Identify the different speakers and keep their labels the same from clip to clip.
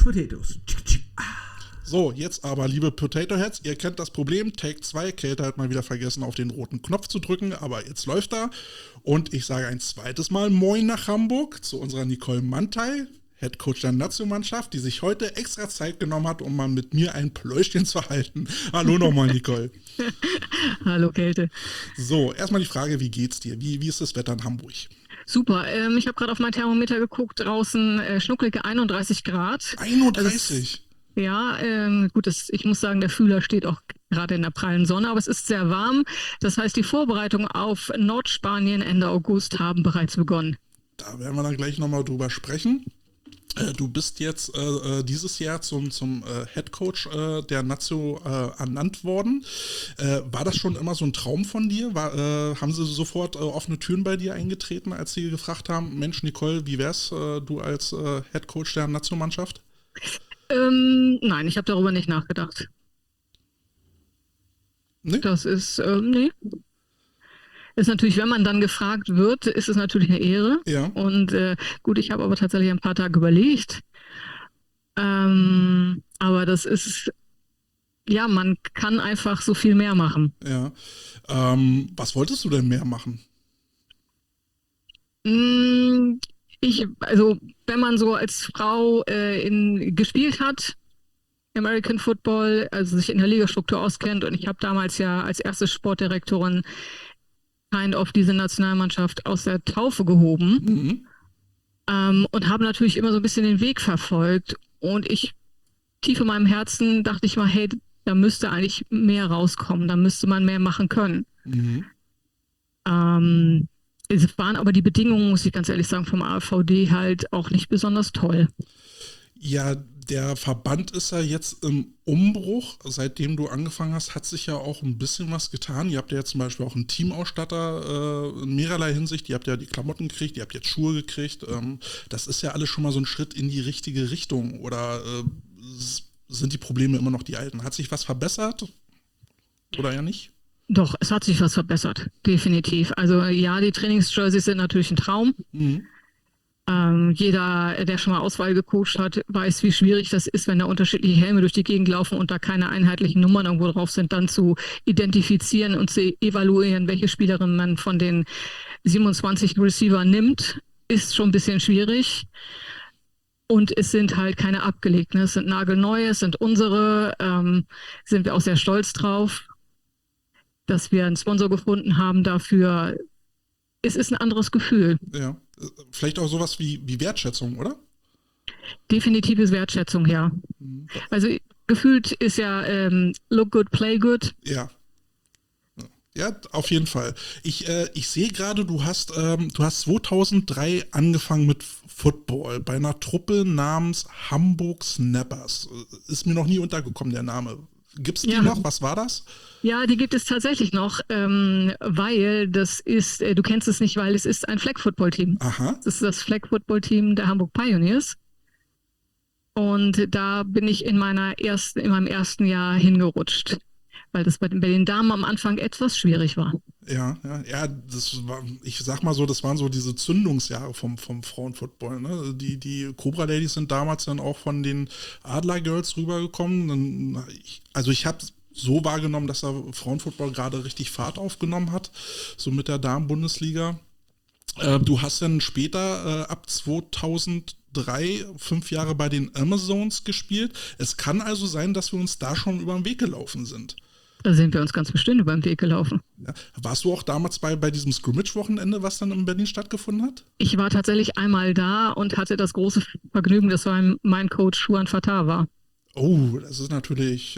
Speaker 1: Couch Potatoes.
Speaker 2: So, jetzt aber, liebe Potato Heads, ihr kennt das Problem. Take 2, Kälte hat mal wieder vergessen, auf den roten Knopf zu drücken, aber jetzt läuft er. Und ich sage ein zweites Mal Moin nach Hamburg zu unserer Nicole Mantai, Headcoach der Nationalmannschaft, die sich heute extra Zeit genommen hat, um mal mit mir ein Pläuschchen zu halten. Hallo nochmal, Nicole.
Speaker 3: Hallo, Kälte.
Speaker 2: So, erstmal die Frage, wie geht's dir? Wie ist das Wetter in Hamburg?
Speaker 3: Super, ich habe gerade auf mein Thermometer geguckt, draußen schnucklige 31 Grad.
Speaker 2: 31?
Speaker 3: Gut, ich muss sagen, der Fühler steht auch gerade in der prallen Sonne, aber es ist sehr warm. Das heißt, die Vorbereitungen auf Nordspanien Ende August haben bereits begonnen.
Speaker 2: Da werden wir dann gleich nochmal drüber sprechen. Du bist jetzt dieses Jahr zum Headcoach der Nazio ernannt worden. War das schon immer so ein Traum von dir? Haben sie sofort offene Türen bei dir eingetreten, als sie gefragt haben, Mensch, Nicole, wie wär's du als Headcoach der Nationalmannschaft?
Speaker 3: Nein, ich habe darüber nicht nachgedacht.
Speaker 2: Nee?
Speaker 3: Das ist, nee. Ist natürlich, wenn man dann gefragt wird, ist es natürlich eine Ehre.
Speaker 2: Ja.
Speaker 3: Und gut, ich habe aber tatsächlich ein paar Tage überlegt. Aber das ist, ja, man kann einfach so viel mehr machen.
Speaker 2: Ja. Was wolltest du denn mehr machen?
Speaker 3: Also, wenn man so als Frau gespielt hat, American Football, also sich in der Ligastruktur auskennt, und ich habe damals ja als erste Sportdirektorin diese Nationalmannschaft aus der Taufe gehoben, und habe natürlich immer so ein bisschen den Weg verfolgt. Und tief in meinem Herzen dachte ich mal, hey, da müsste eigentlich mehr rauskommen, da müsste man mehr machen können. Es waren aber die Bedingungen, muss ich ganz ehrlich sagen, vom AVD halt auch nicht besonders toll.
Speaker 2: Ja, der Verband ist ja jetzt im Umbruch. Seitdem du angefangen hast, hat sich ja auch ein bisschen was getan. Ihr habt ja jetzt zum Beispiel auch einen Teamausstatter in mehrerlei Hinsicht. Ihr habt ja die Klamotten gekriegt, ihr habt jetzt Schuhe gekriegt. Das ist ja alles schon mal so ein Schritt in die richtige Richtung. Oder sind die Probleme immer noch die alten? Hat sich was verbessert oder ja nicht?
Speaker 3: Doch, es hat sich was verbessert, definitiv. Also ja, die Trainingsjerseys sind natürlich ein Traum. Jeder, der schon mal Auswahl gecoacht hat, weiß, wie schwierig das ist, wenn da unterschiedliche Helme durch die Gegend laufen und da keine einheitlichen Nummern irgendwo drauf sind, dann zu identifizieren und zu evaluieren, welche Spielerin man von den 27 Receiver nimmt, ist schon ein bisschen schwierig. Und es sind halt keine abgelegten, es sind nagelneue, es sind unsere, sind wir auch sehr stolz drauf, dass wir einen Sponsor gefunden haben dafür. Es ist ein anderes Gefühl.
Speaker 2: Ja, vielleicht auch sowas wie Wertschätzung, oder?
Speaker 3: Definitive Wertschätzung, ja. Also gefühlt ist ja look good, play good.
Speaker 2: Ja. Ja, auf jeden Fall. Ich sehe gerade, du hast 2003 angefangen mit Football bei einer Truppe namens Hamburg Snappers. Ist mir noch nie untergekommen, der Name. Gibt's die noch? Was war das?
Speaker 3: Ja, die gibt es tatsächlich noch, weil das ist, du kennst es nicht, weil es ist ein Flag-Football-Team.
Speaker 2: Aha.
Speaker 3: Das ist das Flag-Football-Team der Hamburg Pioneers. Und da bin ich in meinem ersten Jahr hingerutscht, weil das bei den Damen am Anfang etwas schwierig war.
Speaker 2: Ja, das war, ich sag mal so, das waren so diese Zündungsjahre vom Frauenfootball, ne? Die Cobra Ladies sind damals dann auch von den Adler Girls rübergekommen. Ich habe so wahrgenommen, dass der Frauenfootball gerade richtig Fahrt aufgenommen hat, so mit der Damen-Bundesliga. Du hast dann später ab 2003 5 Jahre bei den Amazons gespielt. Es kann also sein, dass wir uns da schon über den Weg gelaufen sind.
Speaker 3: Da sind wir uns ganz bestimmt über den Weg gelaufen.
Speaker 2: Ja. Warst du auch damals bei diesem Scrimmage-Wochenende, was dann in Berlin stattgefunden hat?
Speaker 3: Ich war tatsächlich einmal da und hatte das große Vergnügen, dass mein Coach Shuan Fatah war.
Speaker 2: Oh, das ist natürlich,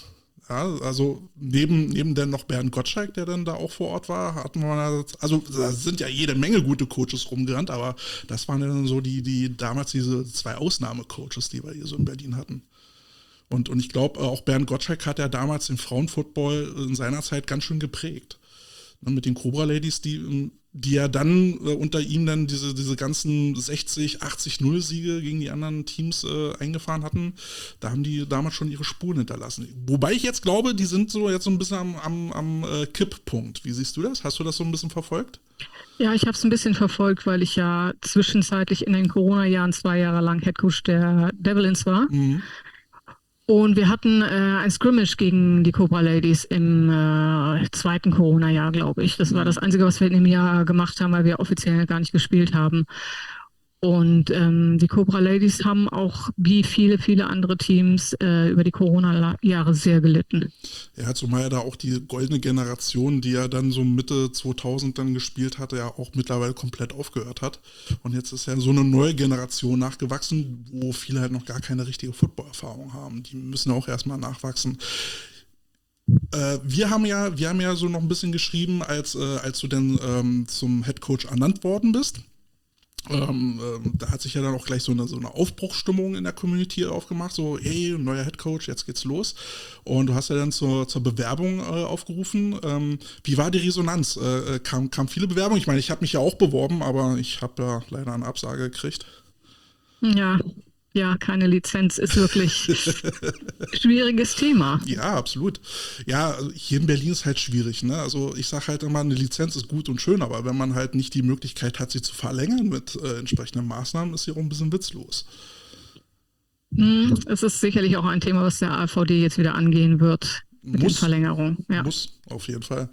Speaker 2: also neben dann noch Bernd Gottschalk, der dann da auch vor Ort war, hatten wir, also da sind ja jede Menge gute Coaches rumgerannt, aber das waren dann so die damals diese 2 Ausnahmecoaches, die wir hier so in Berlin hatten. Und ich glaube, auch Bernd Gottschalk hat ja damals den Frauenfootball in seiner Zeit ganz schön geprägt. Mit den Cobra Ladies, die die ja dann unter ihm dann diese ganzen 60, 80-0 Siege gegen die anderen Teams eingefahren hatten, da haben die damals schon ihre Spuren hinterlassen. Wobei ich jetzt glaube, die sind so jetzt so ein bisschen am Kipppunkt. Wie siehst du das? Hast du das so ein bisschen verfolgt?
Speaker 3: Ja, ich habe es ein bisschen verfolgt, weil ich ja zwischenzeitlich in den Corona-Jahren 2 Jahre lang Headcoach der Devils war.
Speaker 2: Mhm.
Speaker 3: Und wir hatten ein Scrimmage gegen die Cobra Ladies im zweiten Corona-Jahr, glaube ich. Das war das Einzige, was wir in dem Jahr gemacht haben, weil wir offiziell gar nicht gespielt haben. Und die Cobra Ladies haben auch, wie viele, viele andere Teams, über die Corona-Jahre sehr gelitten.
Speaker 2: Ja, zumal ja da auch die goldene Generation, die ja dann so Mitte 2000 dann gespielt hatte, ja auch mittlerweile komplett aufgehört hat. Und jetzt ist ja so eine neue Generation nachgewachsen, wo viele halt noch gar keine richtige Football-Erfahrung haben. Die müssen auch erstmal nachwachsen. Wir haben ja so noch ein bisschen geschrieben, als du dann zum Headcoach ernannt worden bist. Da hat sich ja dann auch gleich so eine Aufbruchsstimmung in der Community aufgemacht, so, hey, neuer Headcoach, jetzt geht's los. Und du hast ja dann zur Bewerbung aufgerufen. Wie war die Resonanz? Kam viele Bewerbungen? Ich meine, ich habe mich ja auch beworben, aber ich habe ja leider eine Absage gekriegt.
Speaker 3: Ja, keine Lizenz ist wirklich schwieriges Thema.
Speaker 2: Ja, absolut. Ja, also hier in Berlin ist halt schwierig, ne? Also ich sage halt immer, eine Lizenz ist gut und schön, aber wenn man halt nicht die Möglichkeit hat, sie zu verlängern mit entsprechenden Maßnahmen, ist sie auch ein bisschen witzlos.
Speaker 3: Es ist sicherlich auch ein Thema, was der AVD jetzt wieder angehen wird. Mit den Verlängerungen. Ja.
Speaker 2: Muss, auf jeden Fall.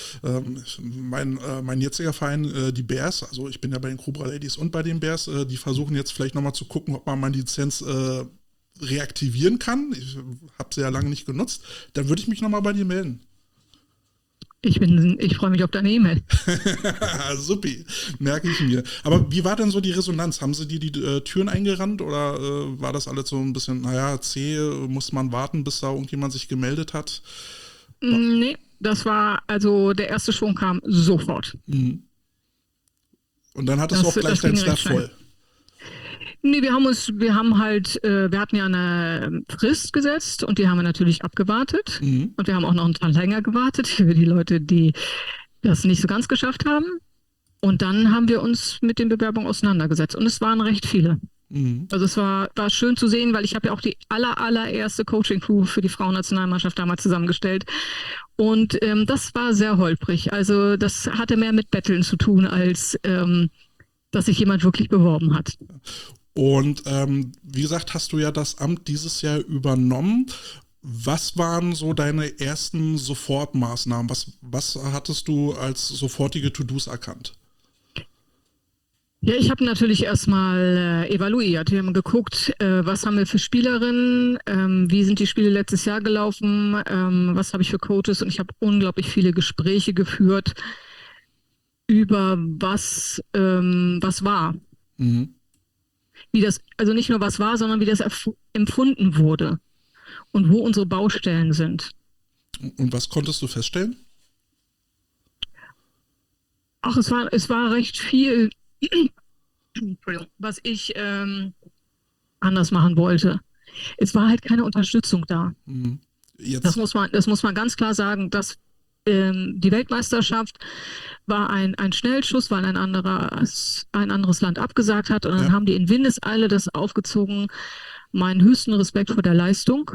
Speaker 2: Mein jetziger Verein, die Bears, also ich bin ja bei den Cobra Ladies und bei den Bears, die versuchen jetzt vielleicht nochmal zu gucken, ob man meine Lizenz reaktivieren kann. Ich habe sie ja lange nicht genutzt. Dann würde ich mich nochmal bei dir melden.
Speaker 3: Ich freue mich auf deine E-Mail.
Speaker 2: Supi, merke ich mir. Aber wie war denn so die Resonanz? Haben sie dir die Türen eingerannt oder war das alles so ein bisschen, naja, zäh, muss man warten, bis da irgendjemand sich gemeldet hat?
Speaker 3: Nee, das war, also der erste Schwung kam sofort.
Speaker 2: Mhm. Und dann hattest du auch gleich dein Staff voll.
Speaker 3: Nee, wir hatten ja eine Frist gesetzt und die haben wir natürlich abgewartet. Mhm. Und wir haben auch noch einen Tag länger gewartet für die Leute, die das nicht so ganz geschafft haben. Und dann haben wir uns mit den Bewerbungen auseinandergesetzt. Und es waren recht viele. Mhm. Also es war schön zu sehen, weil ich habe ja auch die allererste Coaching-Crew für die Frauennationalmannschaft damals zusammengestellt. Und das war sehr holprig. Also das hatte mehr mit Betteln zu tun, als dass sich jemand wirklich beworben hat.
Speaker 2: Und wie gesagt, hast du ja das Amt dieses Jahr übernommen. Was waren so deine ersten Sofortmaßnahmen? Was hattest du als sofortige To-Dos erkannt?
Speaker 3: Ja, ich habe natürlich erstmal evaluiert. Wir haben geguckt, was haben wir für Spielerinnen, wie sind die Spiele letztes Jahr gelaufen, was habe ich für Coaches, und ich habe unglaublich viele Gespräche geführt über was war. Mhm. Also nicht nur was war, sondern wie das empfunden wurde und wo unsere Baustellen sind.
Speaker 2: Und was konntest du feststellen?
Speaker 3: Ach, es war recht viel, was ich anders machen wollte. Es war halt keine Unterstützung da. Das muss man ganz klar sagen, dass die Weltmeisterschaft war ein Schnellschuss, weil ein anderes Land abgesagt hat. Und dann haben die in Windeseile das aufgezogen. Meinen höchsten Respekt vor der Leistung.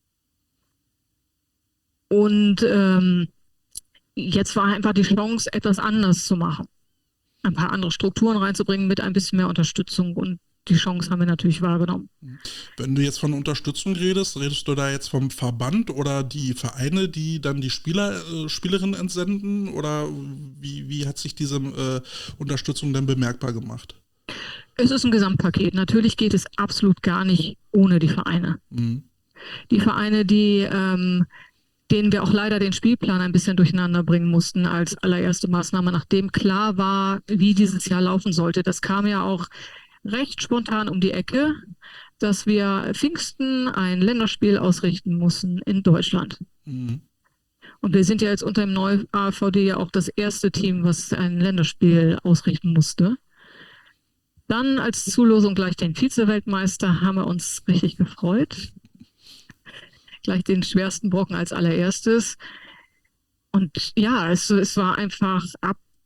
Speaker 3: Und jetzt war einfach die Chance, etwas anders zu machen. Ein paar andere Strukturen reinzubringen mit ein bisschen mehr Unterstützung. Und die Chance haben wir natürlich wahrgenommen.
Speaker 2: Wenn du jetzt von Unterstützung redest du da jetzt vom Verband oder die Vereine, die dann die Spielerinnen entsenden? Oder wie hat sich diese Unterstützung denn bemerkbar gemacht?
Speaker 3: Es ist ein Gesamtpaket. Natürlich geht es absolut gar nicht ohne die Vereine. Mhm. Die Vereine, denen wir auch leider den Spielplan ein bisschen durcheinander bringen mussten als allererste Maßnahme, nachdem klar war, wie dieses Jahr laufen sollte. Das kam ja auch recht spontan um die Ecke, dass wir Pfingsten ein Länderspiel ausrichten mussten in Deutschland. Mhm. Und wir sind ja jetzt unter dem neuen AVD ja auch das erste Team, was ein Länderspiel ausrichten musste. Dann als Zulosung gleich den Vize-Weltmeister, haben wir uns richtig gefreut. Gleich den schwersten Brocken als allererstes. Und ja, es war einfach ab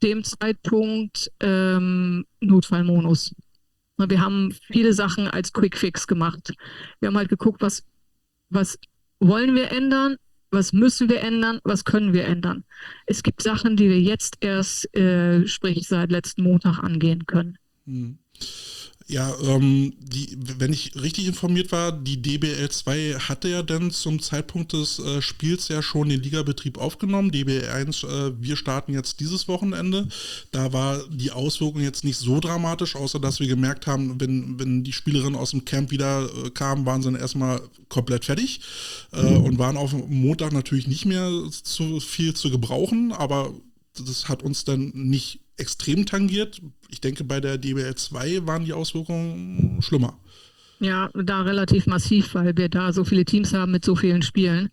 Speaker 3: dem Zeitpunkt Notfallmodus. Wir haben viele Sachen als Quickfix gemacht. Wir haben halt geguckt, was wollen wir ändern, was müssen wir ändern, was können wir ändern. Es gibt Sachen, die wir jetzt erst, sprich seit letzten Montag, angehen können.
Speaker 2: Hm. Ja, wenn ich richtig informiert war, die DBL 2 hatte ja dann zum Zeitpunkt des Spiels ja schon den Ligabetrieb aufgenommen. DBL 1, wir starten jetzt dieses Wochenende. Da war die Auswirkung jetzt nicht so dramatisch, außer dass wir gemerkt haben, wenn die Spielerinnen aus dem Camp wieder kamen, waren sie dann erstmal komplett fertig und waren auf Montag natürlich nicht mehr zu viel zu gebrauchen, aber das hat uns dann nicht extrem tangiert. Ich denke, bei der DBL 2 waren die Auswirkungen schlimmer.
Speaker 3: Ja, da relativ massiv, weil wir da so viele Teams haben mit so vielen Spielen.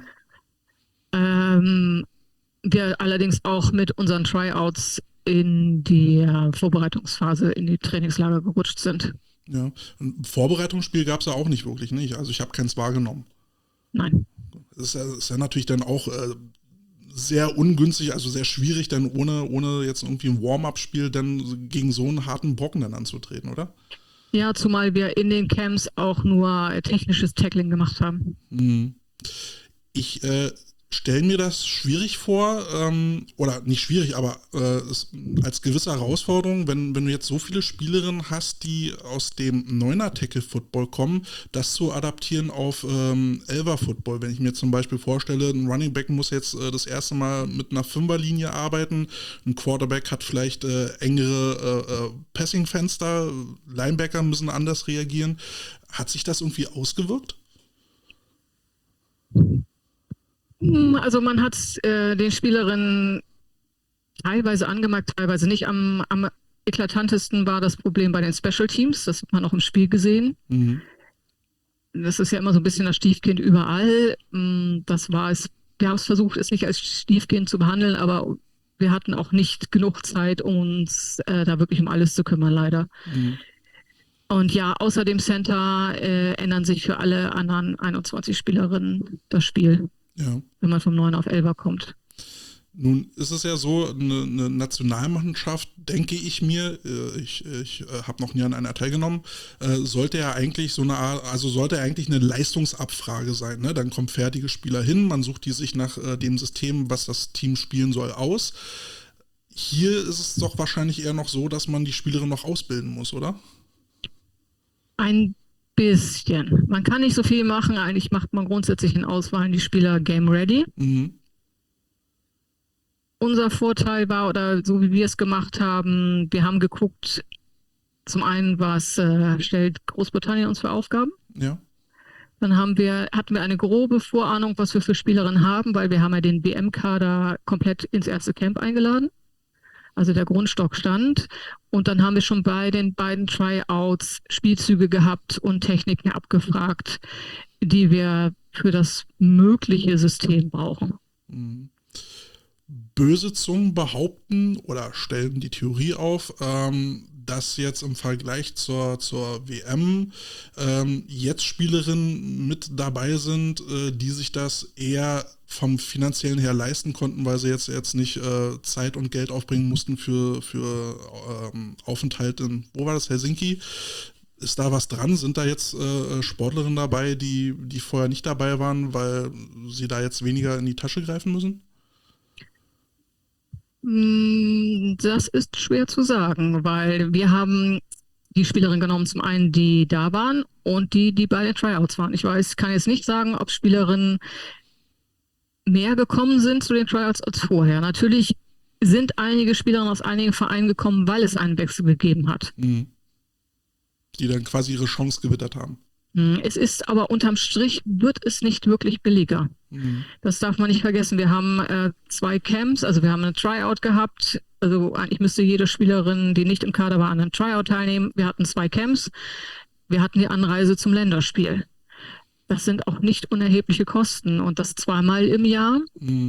Speaker 3: Wir allerdings auch mit unseren Tryouts in die Vorbereitungsphase, in die Trainingslager gerutscht sind.
Speaker 2: Ja, ein Vorbereitungsspiel gab es ja auch nicht wirklich, nicht? Also ich habe keins wahrgenommen.
Speaker 3: Nein.
Speaker 2: Das ist ja natürlich dann auch sehr ungünstig, also sehr schwierig, dann ohne jetzt irgendwie ein Warm-up-Spiel dann gegen so einen harten Brocken dann anzutreten, oder?
Speaker 3: Ja, zumal wir in den Camps auch nur technisches Tackling gemacht haben.
Speaker 2: Ich stelle mir das schwierig vor, oder nicht schwierig, aber als gewisse Herausforderung, wenn du jetzt so viele Spielerinnen hast, die aus dem 9er-Tackle-Football kommen, das zu adaptieren auf 11er-Football. Wenn ich mir zum Beispiel vorstelle, ein Running Back muss jetzt das erste Mal mit einer 5er-Linie arbeiten, ein Quarterback hat vielleicht engere Passing-Fenster, Linebacker müssen anders reagieren. Hat sich das irgendwie ausgewirkt?
Speaker 3: Also man hat den Spielerinnen teilweise angemerkt, teilweise nicht. Am eklatantesten war das Problem bei den Special Teams. Das hat man auch im Spiel gesehen. Das ist ja immer so ein bisschen das Stiefkind überall. Das war es. Wir haben es versucht, es nicht als Stiefkind zu behandeln, aber wir hatten auch nicht genug Zeit, uns da wirklich um alles zu kümmern, leider. Und ja, außer dem Center ändern sich für alle anderen 21 Spielerinnen das Spiel. Ja. Wenn man vom 9 auf 11er kommt.
Speaker 2: Nun ist es ja so, eine Nationalmannschaft, denke ich mir, ich habe noch nie an einer teilgenommen, sollte ja eigentlich so eine Art, also sollte eigentlich eine Leistungsabfrage sein. Ne? Dann kommen fertige Spieler hin, man sucht die sich nach dem System, was das Team spielen soll, aus. Hier ist es doch wahrscheinlich eher noch so, dass man die Spielerin noch ausbilden muss, oder?
Speaker 3: Ein bisschen. Man kann nicht so viel machen. Eigentlich macht man grundsätzlich in Auswahlen die Spieler game ready. Unser Vorteil war, oder so wie wir es gemacht haben, wir haben geguckt, zum einen, was stellt Großbritannien uns für Aufgaben? Ja. Dann hatten wir eine grobe Vorahnung, was wir für Spielerinnen haben, weil wir haben ja den WM-Kader komplett ins erste Camp eingeladen. Also der Grundstock stand. Und dann haben wir schon bei den beiden Tryouts Spielzüge gehabt und Techniken abgefragt, die wir für das mögliche System brauchen.
Speaker 2: Böse Zungen behaupten oder stellen die Theorie auf, dass jetzt im Vergleich zur WM jetzt Spielerinnen mit dabei sind, die sich das eher vom finanziellen her leisten konnten, weil sie jetzt nicht Zeit und Geld aufbringen mussten für Aufenthalt in, wo war das, Helsinki? Ist da was dran? Sind da jetzt Sportlerinnen dabei, die vorher nicht dabei waren, weil sie da jetzt weniger in die Tasche greifen müssen?
Speaker 3: Das ist schwer zu sagen, weil wir haben die Spielerinnen genommen, zum einen, die da waren und die bei den Tryouts waren. Ich kann jetzt nicht sagen, ob Spielerinnen mehr gekommen sind zu den Tryouts als vorher. Natürlich sind einige Spielerinnen aus einigen Vereinen gekommen, weil es einen Wechsel gegeben hat.
Speaker 2: Die dann quasi ihre Chance gewittert haben.
Speaker 3: Es ist aber unterm Strich, wird es nicht wirklich billiger. Das darf man nicht vergessen. Wir haben 2 Camps, also wir haben eine Tryout gehabt. Also eigentlich müsste jede Spielerin, die nicht im Kader war, an einem Tryout teilnehmen. Wir hatten 2 Camps. Wir hatten die Anreise zum Länderspiel. Das sind auch nicht unerhebliche Kosten. Und das 2-mal im Jahr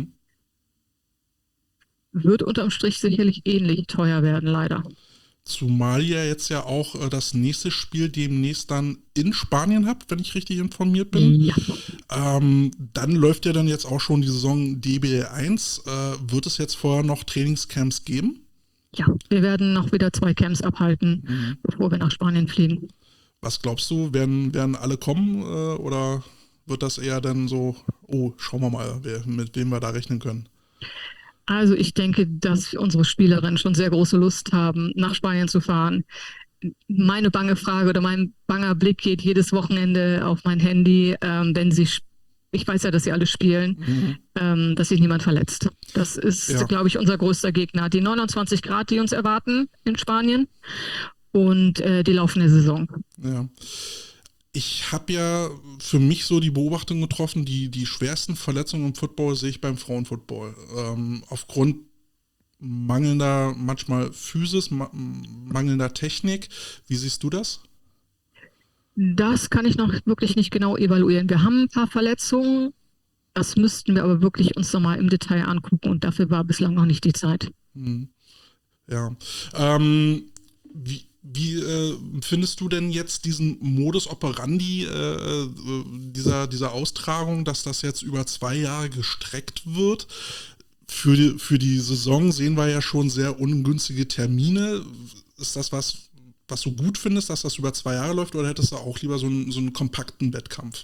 Speaker 3: wird unterm Strich sicherlich ähnlich teuer werden, leider.
Speaker 2: Zumal ihr jetzt ja auch das nächste Spiel demnächst dann in Spanien habt, wenn ich richtig informiert bin.
Speaker 3: Ja.
Speaker 2: Dann läuft ja dann jetzt auch schon die Saison DBL 1. Wird es jetzt vorher noch Trainingscamps geben?
Speaker 3: Ja, wir werden noch wieder 2 Camps abhalten,
Speaker 2: Mhm.
Speaker 3: bevor wir nach Spanien fliegen.
Speaker 2: Was glaubst du, werden alle kommen oder wird das eher dann so, oh, schauen wir mal, mit wem wir da rechnen können?
Speaker 3: Also ich denke, dass unsere Spielerinnen schon sehr große Lust haben, nach Spanien zu fahren. Meine bange Frage oder mein banger Blick geht jedes Wochenende auf mein Handy, wenn sie, ich weiß ja, dass sie alle spielen,
Speaker 2: Mhm.
Speaker 3: dass sich niemand verletzt. Das ist,
Speaker 2: Ja,
Speaker 3: glaube ich, unser größter Gegner. Die 29 Grad, die uns erwarten in Spanien und die laufende Saison.
Speaker 2: ja. Ich habe ja für mich so die Beobachtung getroffen, die schwersten Verletzungen im Football sehe ich beim Frauenfootball. Aufgrund mangelnder manchmal Physis, mangelnder Technik. Wie siehst du das?
Speaker 3: Das kann ich noch wirklich nicht genau evaluieren. Wir haben ein paar Verletzungen, das müssten wir aber wirklich uns nochmal im Detail angucken und dafür war bislang noch nicht die Zeit.
Speaker 2: Hm, ja. Ähm, wie findest du denn jetzt diesen Modus operandi dieser Austragung, dass das jetzt über 2 Jahre gestreckt wird? Für die Saison sehen wir ja schon sehr ungünstige Termine. Ist das was du gut findest, dass das über 2 Jahre läuft, oder hättest du auch lieber so einen kompakten Wettkampf?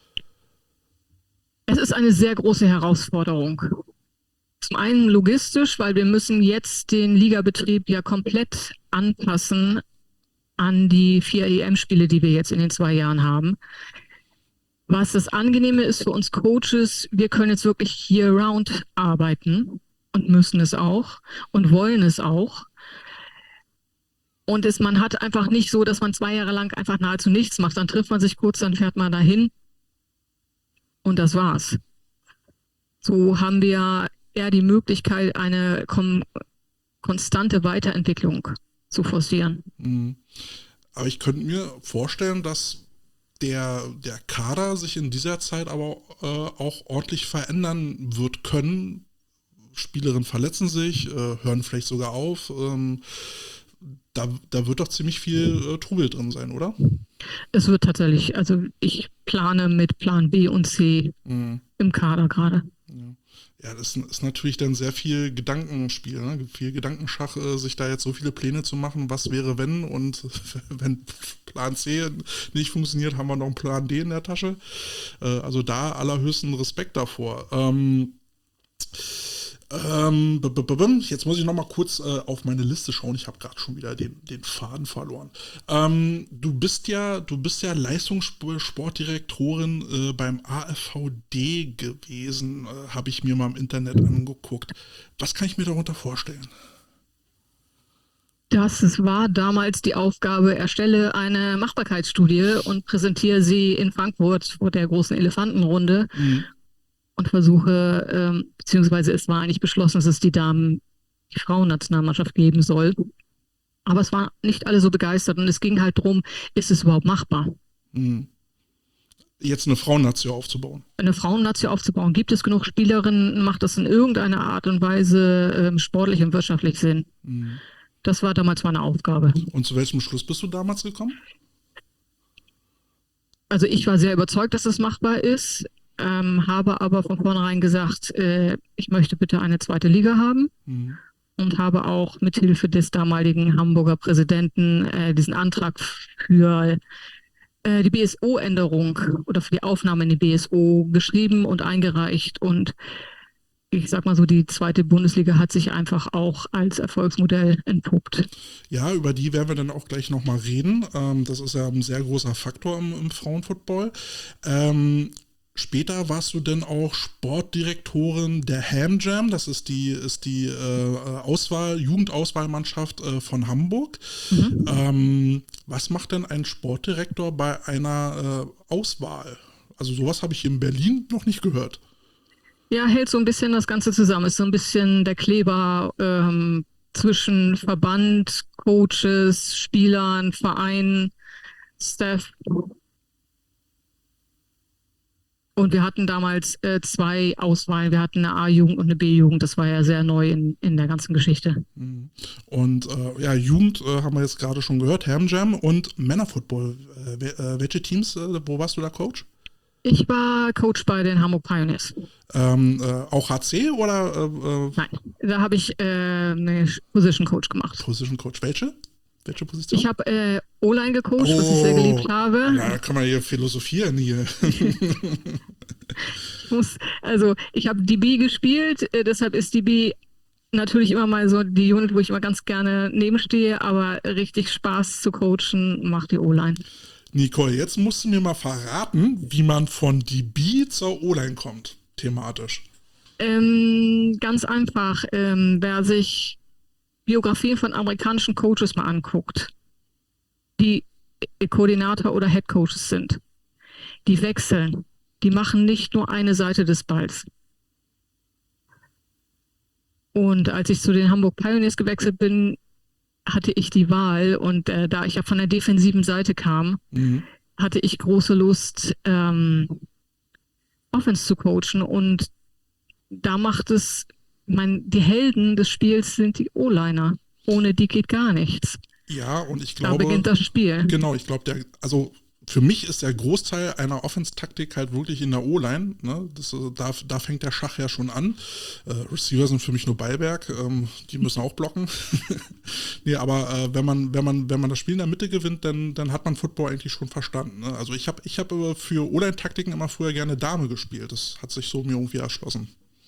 Speaker 3: Es ist eine sehr große Herausforderung. Zum einen logistisch, weil wir müssen jetzt den Ligabetrieb ja komplett anpassen an die 4 EM-Spiele, die wir jetzt in den 2 Jahren haben. Was das Angenehme ist für uns Coaches, wir können jetzt wirklich year-round arbeiten und müssen es auch und wollen es auch. Und man hat einfach nicht so, dass man 2 Jahre lang einfach nahezu nichts macht. Dann trifft man sich kurz, dann fährt man dahin und das war's. So haben wir eher die Möglichkeit, eine konstante Weiterentwicklung zu forcieren.
Speaker 2: Mhm. Aber ich könnte mir vorstellen, dass der Kader sich in dieser Zeit aber auch ordentlich verändern wird können. Spielerinnen verletzen sich, hören vielleicht sogar auf. Da wird doch ziemlich viel Trubel drin sein, oder?
Speaker 3: Es wird tatsächlich, also ich plane mit Plan B und C
Speaker 2: Mhm.
Speaker 3: im Kader gerade.
Speaker 2: Ja. Ja, das ist natürlich dann sehr viel Gedankenspiel, ne? Viel Gedankenschach, sich da jetzt so viele Pläne zu machen, was wäre wenn, und wenn Plan C nicht funktioniert, haben wir noch einen Plan D in der Tasche. Also da allerhöchsten Respekt davor. Jetzt muss ich noch mal kurz auf meine Liste schauen. Ich habe gerade schon wieder den Faden verloren. Du bist ja Leistungssportdirektorin beim AFVD gewesen, habe ich mir mal im Internet angeguckt. Was kann ich mir darunter vorstellen?
Speaker 3: War damals die Aufgabe, erstelle eine Machbarkeitsstudie und präsentiere sie in Frankfurt vor der großen Elefantenrunde
Speaker 2: Mhm.
Speaker 3: und versuche, beziehungsweise es war eigentlich beschlossen, dass es die Frauennationalmannschaft geben soll. Aber es waren nicht alle so begeistert und es ging halt darum, ist es überhaupt machbar,
Speaker 2: Mhm. Jetzt eine Frauennation aufzubauen.
Speaker 3: eine Frauennation aufzubauen? Gibt es genug Spielerinnen? Macht das in irgendeiner Art und Weise sportlich und wirtschaftlich Sinn?
Speaker 2: Mhm.
Speaker 3: Das war damals meine Aufgabe.
Speaker 2: Und zu welchem Schluss bist du damals gekommen?
Speaker 3: Also ich war sehr überzeugt, dass es machbar ist, habe aber von vornherein gesagt, ich möchte bitte eine zweite Liga haben
Speaker 2: Mhm.
Speaker 3: und habe auch mithilfe des damaligen Hamburger Präsidenten diesen Antrag für die BSO-Änderung oder für die Aufnahme in die BSO geschrieben und eingereicht. Und ich sag mal so, die zweite Bundesliga hat sich einfach auch als Erfolgsmodell entpuppt.
Speaker 2: Ja, über die werden wir dann auch gleich nochmal reden. Das ist ja ein sehr großer Faktor im Frauenfootball. Später warst du dann auch Sportdirektorin der Ham Jam. Das ist die Jugendauswahlmannschaft von Hamburg. Was macht denn ein Sportdirektor bei einer Auswahl? Also sowas habe ich in Berlin noch nicht gehört.
Speaker 3: Ja, hält so ein bisschen das Ganze zusammen. Ist so ein bisschen der Kleber zwischen Verband, Coaches, Spielern, Verein, Staff. Und wir hatten damals 2 Auswahlen. Wir hatten eine A-Jugend und eine B-Jugend. Das war ja sehr neu in der ganzen Geschichte.
Speaker 2: Mhm. Und ja, Jugend haben wir jetzt gerade schon gehört, Ham Jam und Männerfootball. Welche Teams, wo warst du da Coach?
Speaker 3: Ich war Coach bei den Hamburg Pioneers.
Speaker 2: Auch HC oder
Speaker 3: Nein, da habe ich eine Position Coach gemacht.
Speaker 2: Position Coach? Welche
Speaker 3: Ich
Speaker 2: Position?
Speaker 3: habe O-Line gecoacht, was ich sehr geliebt
Speaker 2: Oh,
Speaker 3: habe.
Speaker 2: da kann man hier philosophieren hier.
Speaker 3: Also ich habe DB gespielt, deshalb ist DB natürlich immer mal so die Unit, wo ich immer ganz gerne nebenstehe, aber richtig Spaß zu coachen macht die O-Line.
Speaker 2: Nicole, jetzt musst du mir mal verraten, wie man von DB zur O-Line kommt, thematisch.
Speaker 3: Ganz einfach, wer sich Biografien von amerikanischen Coaches mal anguckt, die Koordinator oder Head Coaches sind, die wechseln, die machen nicht nur eine Seite des Balls. Und als ich zu den Hamburg Pioneers gewechselt bin, hatte ich die Wahl und da ich ja von der defensiven Seite kam,
Speaker 2: Mhm.
Speaker 3: hatte ich große Lust, Offense zu coachen und da macht es, die Helden des Spiels sind die O-Liner. Ohne die geht gar nichts.
Speaker 2: Ja, und ich
Speaker 3: Da
Speaker 2: glaube,
Speaker 3: beginnt das Spiel.
Speaker 2: genau, ich glaube, also für mich ist der Großteil einer Offense-Taktik halt wirklich in der O-Line. Ne? Da fängt der Schach ja schon an. Receiver sind für mich nur Beiwerk, die müssen auch blocken. Nee, aber wenn man das Spiel in der Mitte gewinnt, dann hat man Football eigentlich schon verstanden. Ne? Also ich hab für O-Line-Taktiken immer früher gerne Dame gespielt. Das hat sich so mir irgendwie erschlossen.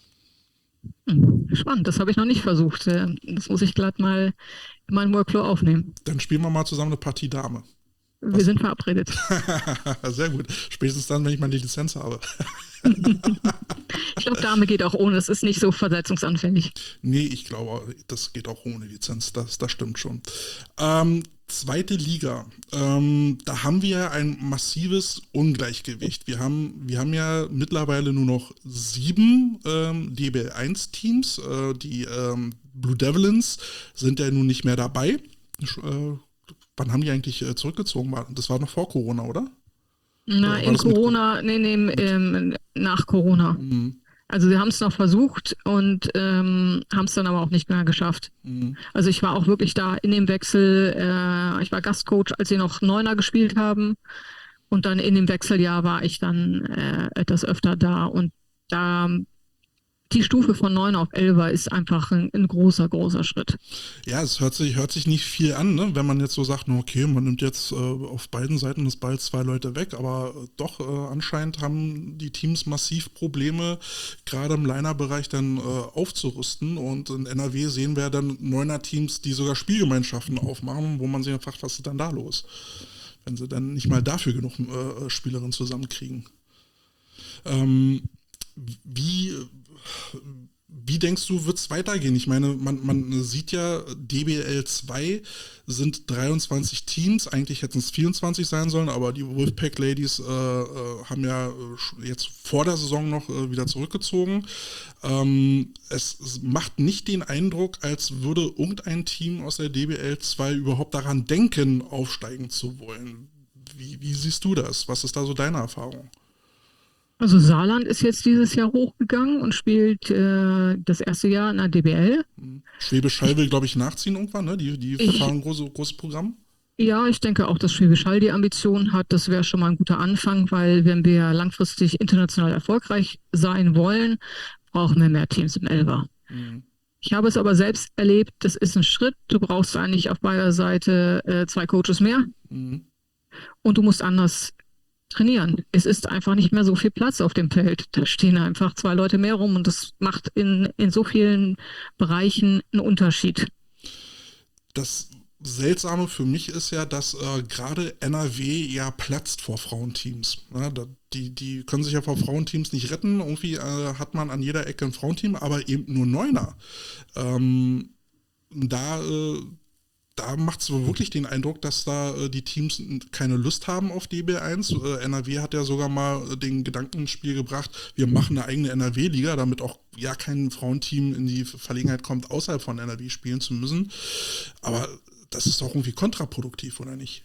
Speaker 3: Spannend, das habe ich noch nicht versucht. Das muss ich glatt mal in meinen Workflow aufnehmen.
Speaker 2: Dann spielen wir mal zusammen eine Partie Dame.
Speaker 3: Wir
Speaker 2: Was?
Speaker 3: sind verabredet.
Speaker 2: Sehr gut. Spätestens dann, wenn ich meine Lizenz habe.
Speaker 3: Ich glaube, Dame geht auch ohne. Es ist nicht so versetzungsanfällig.
Speaker 2: Nee, ich glaube, das geht auch ohne Lizenz. Das stimmt schon. Zweite Liga. Da haben wir ein massives Ungleichgewicht. Wir haben ja mittlerweile nur noch 7 DBL1-Teams. Die Blue Devils sind ja nun nicht mehr dabei. Wann haben die eigentlich zurückgezogen? Das war noch vor Corona, oder?
Speaker 3: Na,
Speaker 2: Oder war
Speaker 3: in
Speaker 2: das mit?
Speaker 3: Corona, nee, nach Corona.
Speaker 2: Mhm.
Speaker 3: Also sie haben es noch versucht und haben es dann aber auch nicht mehr geschafft.
Speaker 2: Mhm.
Speaker 3: Also ich war auch wirklich da in dem Wechsel. Ich war Gastcoach, als sie noch Neuner gespielt haben. Und dann in dem Wechseljahr war ich dann etwas öfter da. Und da die Stufe von 9 auf 11 ist einfach ein großer, großer Schritt.
Speaker 2: Ja, es hört sich nicht viel an, ne? Wenn man jetzt so sagt, na, okay, man nimmt jetzt auf beiden Seiten des Balls 2 Leute weg, aber doch, anscheinend haben die Teams massiv Probleme, gerade im Liner-Bereich dann aufzurüsten, und in NRW sehen wir dann Neuner-Teams, die sogar Spielgemeinschaften aufmachen, wo man sich fragt, was ist denn da los? Wenn sie dann nicht mal dafür genug Spielerinnen zusammenkriegen. Ähm, wie, wie denkst du, wird es weitergehen? Ich meine, man sieht ja, DBL 2 sind 23 Teams, eigentlich hätten es 24 sein sollen, aber die Wolfpack Ladies haben ja jetzt vor der Saison noch wieder zurückgezogen. Es macht nicht den Eindruck, als würde irgendein Team aus der DBL 2 überhaupt daran denken, aufsteigen zu wollen. Wie siehst du das? Was ist da so deine Erfahrung?
Speaker 3: Also Saarland ist jetzt dieses Jahr hochgegangen und spielt das erste Jahr in der DBL.
Speaker 2: Schwäbisch Hall
Speaker 3: Ich,
Speaker 2: will, glaube ich, nachziehen irgendwann, ne? Die
Speaker 3: ich,
Speaker 2: fahren ein großes Programm.
Speaker 3: ja, ich denke auch, dass Schwäbisch Hall die Ambition hat. Das wäre schon mal ein guter Anfang, weil wenn wir langfristig international erfolgreich sein wollen, brauchen wir mehr Teams im Elfer.
Speaker 2: Mhm.
Speaker 3: Ich habe es aber selbst erlebt, das ist ein Schritt. Du brauchst eigentlich auf beider Seite 2 Coaches mehr
Speaker 2: Mhm.
Speaker 3: und du musst anders trainieren. Es ist einfach nicht mehr so viel Platz auf dem Feld. Da stehen einfach 2 Leute mehr rum und das macht in so vielen Bereichen einen Unterschied.
Speaker 2: Das Seltsame für mich ist ja, dass gerade NRW ja platzt vor Frauenteams. Ja, die können sich ja vor Frauenteams nicht retten. Irgendwie hat man an jeder Ecke ein Frauenteam, aber eben nur Neuner. Ähm, da da macht es so wirklich den Eindruck, dass da die Teams keine Lust haben auf DB1. NRW hat ja sogar mal den Gedanken ins Spiel gebracht, wir machen eine eigene NRW-Liga, damit auch ja kein Frauenteam in die Verlegenheit kommt, außerhalb von NRW spielen zu müssen. Aber das ist doch irgendwie kontraproduktiv, oder nicht?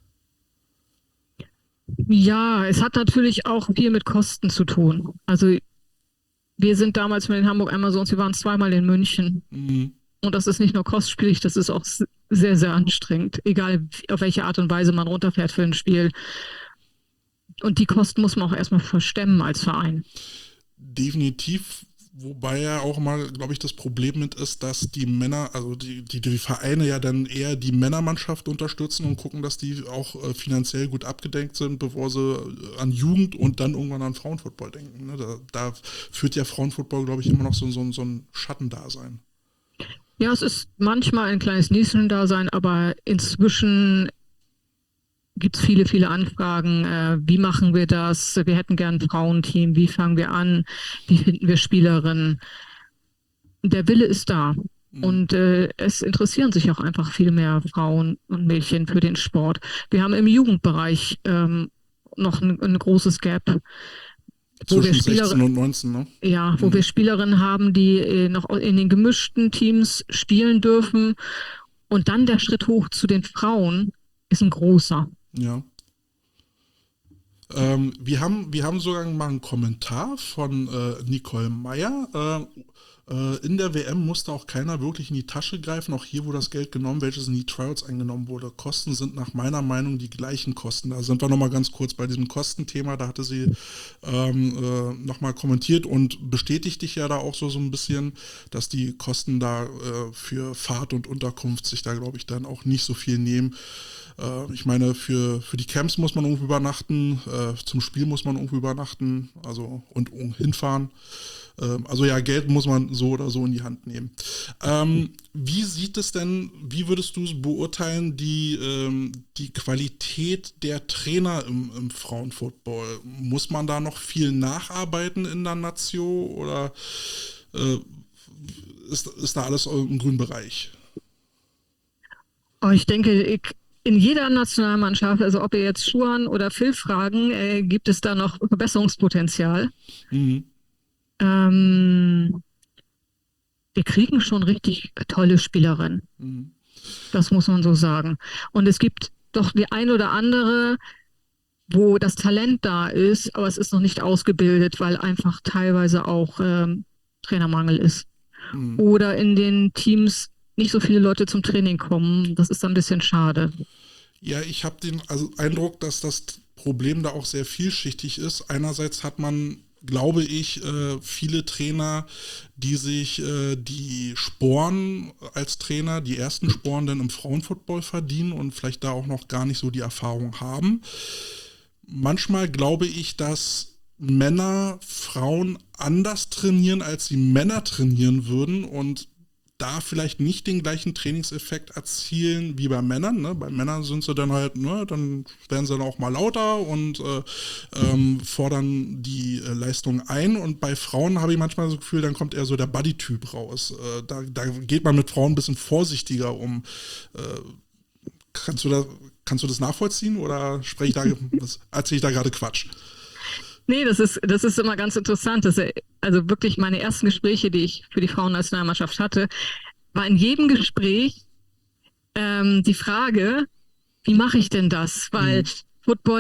Speaker 3: Ja, es hat natürlich auch viel mit Kosten zu tun. Also wir sind damals mit den Hamburg Amazons, wir waren zweimal in München.
Speaker 2: Mhm.
Speaker 3: Und das ist nicht nur kostspielig, das ist auch sehr, sehr anstrengend. Egal auf welche Art und Weise man runterfährt für ein Spiel. Und die Kosten muss man auch erstmal verstemmen als Verein.
Speaker 2: Definitiv, wobei ja auch mal, glaube ich, das Problem mit ist, dass die Männer, also die Vereine ja dann eher die Männermannschaft unterstützen und gucken, dass die auch finanziell gut abgedeckt sind, bevor sie an Jugend und dann irgendwann an Frauenfootball denken. Ne? Da führt ja Frauenfootball, glaube ich, immer noch so ein Schattendasein.
Speaker 3: Ja, es ist manchmal ein kleines Nischendasein, aber inzwischen gibt es viele, viele Anfragen. Wie machen wir das? Wir hätten gern ein Frauenteam. Wie fangen wir an? Wie finden wir Spielerinnen? Der Wille ist da.
Speaker 2: Mhm.
Speaker 3: Und es interessieren sich auch einfach viel mehr Frauen und Mädchen für den Sport. Wir haben im Jugendbereich noch ein großes Gap, wo wir
Speaker 2: Zwischen 16 und 19, ne?
Speaker 3: Wo wir
Speaker 2: Mhm.
Speaker 3: Spielerinnen haben, die noch in den gemischten Teams spielen dürfen. Und dann der Schritt hoch zu den Frauen ist ein großer.
Speaker 2: Ja. Wir haben sogar mal einen Kommentar von Nicole Meyer. In der WM musste auch keiner wirklich in die Tasche greifen. Auch hier wurde das Geld genommen, welches in die Trials eingenommen wurde. Kosten sind nach meiner Meinung die gleichen Kosten. Da sind wir nochmal ganz kurz bei diesem Kostenthema. Da hatte sie nochmal kommentiert und bestätigt dich ja da auch so ein bisschen, dass die Kosten da für Fahrt und Unterkunft sich da, glaube ich, dann auch nicht so viel nehmen. Ich meine, für die Camps muss man irgendwo übernachten, zum Spiel muss man irgendwo übernachten, also und hinfahren. Also ja, Geld muss man so oder so in die Hand nehmen. Wie sieht es denn, wie würdest du es beurteilen, die Qualität der Trainer im Frauenfootball? Muss man da noch viel nacharbeiten in der Nazio oder äh, ist da alles im grünen Bereich?
Speaker 3: Aber ich denke, in jeder Nationalmannschaft, also ob wir jetzt Schuhan oder Phil fragen, gibt es da noch Verbesserungspotenzial.
Speaker 2: Mhm.
Speaker 3: Ähm, Wir kriegen schon richtig tolle Spielerinnen.
Speaker 2: Mhm.
Speaker 3: Das muss man so sagen. Und es gibt doch die ein oder andere, wo das Talent da ist, aber es ist noch nicht ausgebildet, weil einfach teilweise auch Trainermangel ist.
Speaker 2: Mhm.
Speaker 3: Oder in den Teams nicht so viele Leute zum Training kommen. Das ist ein bisschen schade.
Speaker 2: Ja, ich habe den Eindruck, dass das Problem da auch sehr vielschichtig ist. Einerseits hat man, glaube ich, viele Trainer, die sich die Sporen als Trainer, die ersten Sporen dann im Frauenfootball verdienen und vielleicht da auch noch gar nicht so die Erfahrung haben. Manchmal glaube ich, dass Männer Frauen anders trainieren, als sie Männer trainieren würden und da vielleicht nicht den gleichen Trainingseffekt erzielen wie bei Männern. Ne? Bei Männern sind sie dann halt, ne, dann werden sie dann auch mal lauter und fordern die Leistung ein. Und bei Frauen habe ich manchmal das Gefühl, dann kommt eher so der Buddy-Typ raus. Da geht man mit Frauen ein bisschen vorsichtiger um. Äh, kannst, du da, kannst du das nachvollziehen oder erzähle ich da gerade Quatsch?
Speaker 3: Nee, das ist immer ganz interessant. Also wirklich meine ersten Gespräche, die ich für die Frauennationalmannschaft hatte, war in jedem Gespräch die Frage, wie mache ich denn das? Weil
Speaker 2: Mhm.
Speaker 3: Football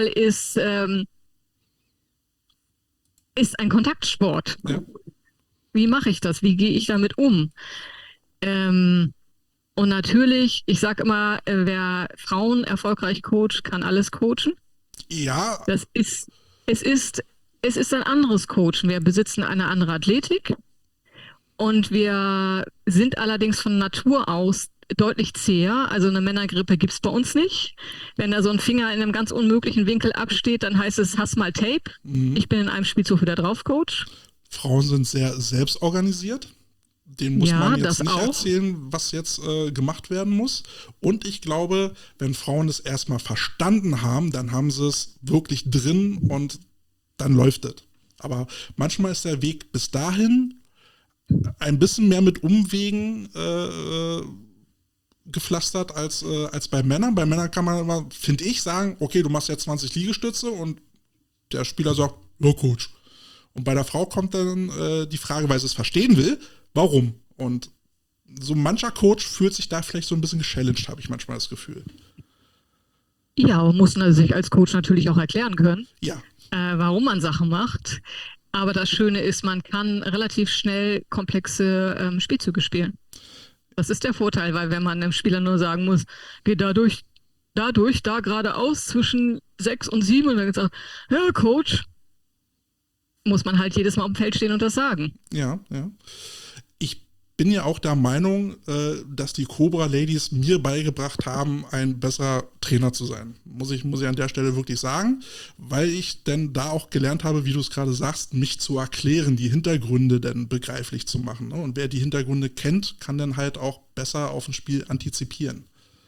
Speaker 3: ist ein Kontaktsport.
Speaker 2: Ja.
Speaker 3: Wie mache ich das? Wie gehe ich damit um? Ähm, und natürlich, ich sage immer, wer Frauen erfolgreich coacht, kann alles coachen.
Speaker 2: Ja,
Speaker 3: Das ist, es ist, es ist ein anderes Coachen. Wir besitzen eine andere Athletik und wir sind allerdings von Natur aus deutlich zäher. Also eine Männergrippe gibt es bei uns nicht. Wenn da so ein Finger in einem ganz unmöglichen Winkel absteht, dann heißt es, hast mal Tape.
Speaker 2: mhm.
Speaker 3: Ich bin in einem Spielzug wieder drauf, Coach.
Speaker 2: Frauen sind sehr selbstorganisiert. Den muss man
Speaker 3: Ja,
Speaker 2: jetzt
Speaker 3: das
Speaker 2: nicht
Speaker 3: auch.
Speaker 2: erzählen, was jetzt gemacht werden muss. Und ich glaube, wenn Frauen es erstmal verstanden haben, dann haben sie es wirklich drin und dann läuft es. Aber manchmal ist der Weg bis dahin ein bisschen mehr mit Umwegen gepflastert als bei Männern. Bei Männern kann man immer, finde ich, sagen, okay, du machst jetzt 20 Liegestütze und der Spieler sagt, ja, Coach. Und bei der Frau kommt dann die Frage, weil sie es verstehen will, warum? Und so mancher Coach fühlt sich da vielleicht so ein bisschen gechallenged, habe ich manchmal das Gefühl.
Speaker 3: Ja, man muss sich als Coach natürlich auch erklären können,
Speaker 2: Ja,
Speaker 3: warum man Sachen macht. Aber das Schöne ist, man kann relativ schnell komplexe Spielzüge spielen. Das ist der Vorteil, weil wenn man einem Spieler nur sagen muss, geh da durch, dadurch da geradeaus zwischen 6 und 7 und dann gesagt, ja, Coach, muss man halt jedes Mal am Feld stehen und das sagen.
Speaker 2: Ja, ja. Ich bin ja auch der Meinung, dass die Cobra Ladies mir beigebracht haben, ein besserer Trainer zu sein. Muss ich an der Stelle wirklich sagen, weil ich denn da auch gelernt habe, wie du es gerade sagst, mich zu erklären, die Hintergründe dann begreiflich zu machen. Ne? Und wer die Hintergründe kennt, kann dann halt auch besser auf ein Spiel antizipieren.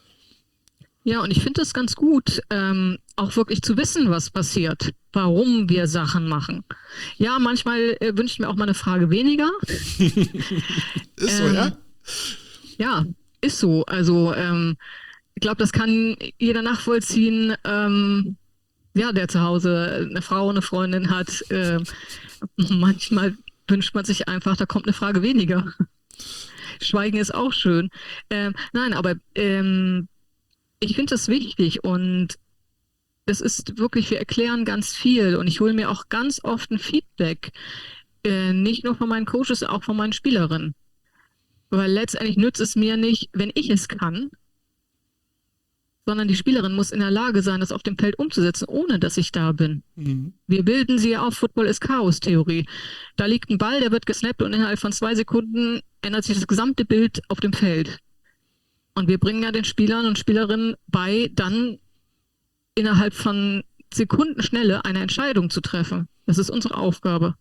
Speaker 3: Ja, und ich finde es ganz gut, auch wirklich zu wissen, was passiert, warum wir Sachen machen. Ja, manchmal wünsche ich mir auch mal eine Frage weniger.
Speaker 2: Ist so, ja?
Speaker 3: Ja, ist so. Also ich glaube, das kann jeder nachvollziehen, ja, der zu Hause eine Frau, eine Freundin hat. Manchmal wünscht man sich einfach, da kommt eine Frage weniger. Schweigen ist auch schön. Nein, aber ich finde das wichtig und es ist wirklich, wir erklären ganz viel und ich hole mir auch ganz oft ein Feedback, nicht nur von meinen Coaches, auch von meinen Spielerinnen. Weil letztendlich nützt es mir nicht, wenn ich es kann, sondern die Spielerin muss in der Lage sein, das auf dem Feld umzusetzen, ohne dass ich da bin. Mhm. Wir bilden sie auf, Football ist Chaos-Theorie. Da liegt ein Ball, der wird gesnappt und innerhalb von 2 Sekunden ändert sich das gesamte Bild auf dem Feld. Und wir bringen ja den Spielern und Spielerinnen bei, dann innerhalb von Sekundenschnelle eine Entscheidung zu treffen. Das ist unsere Aufgabe.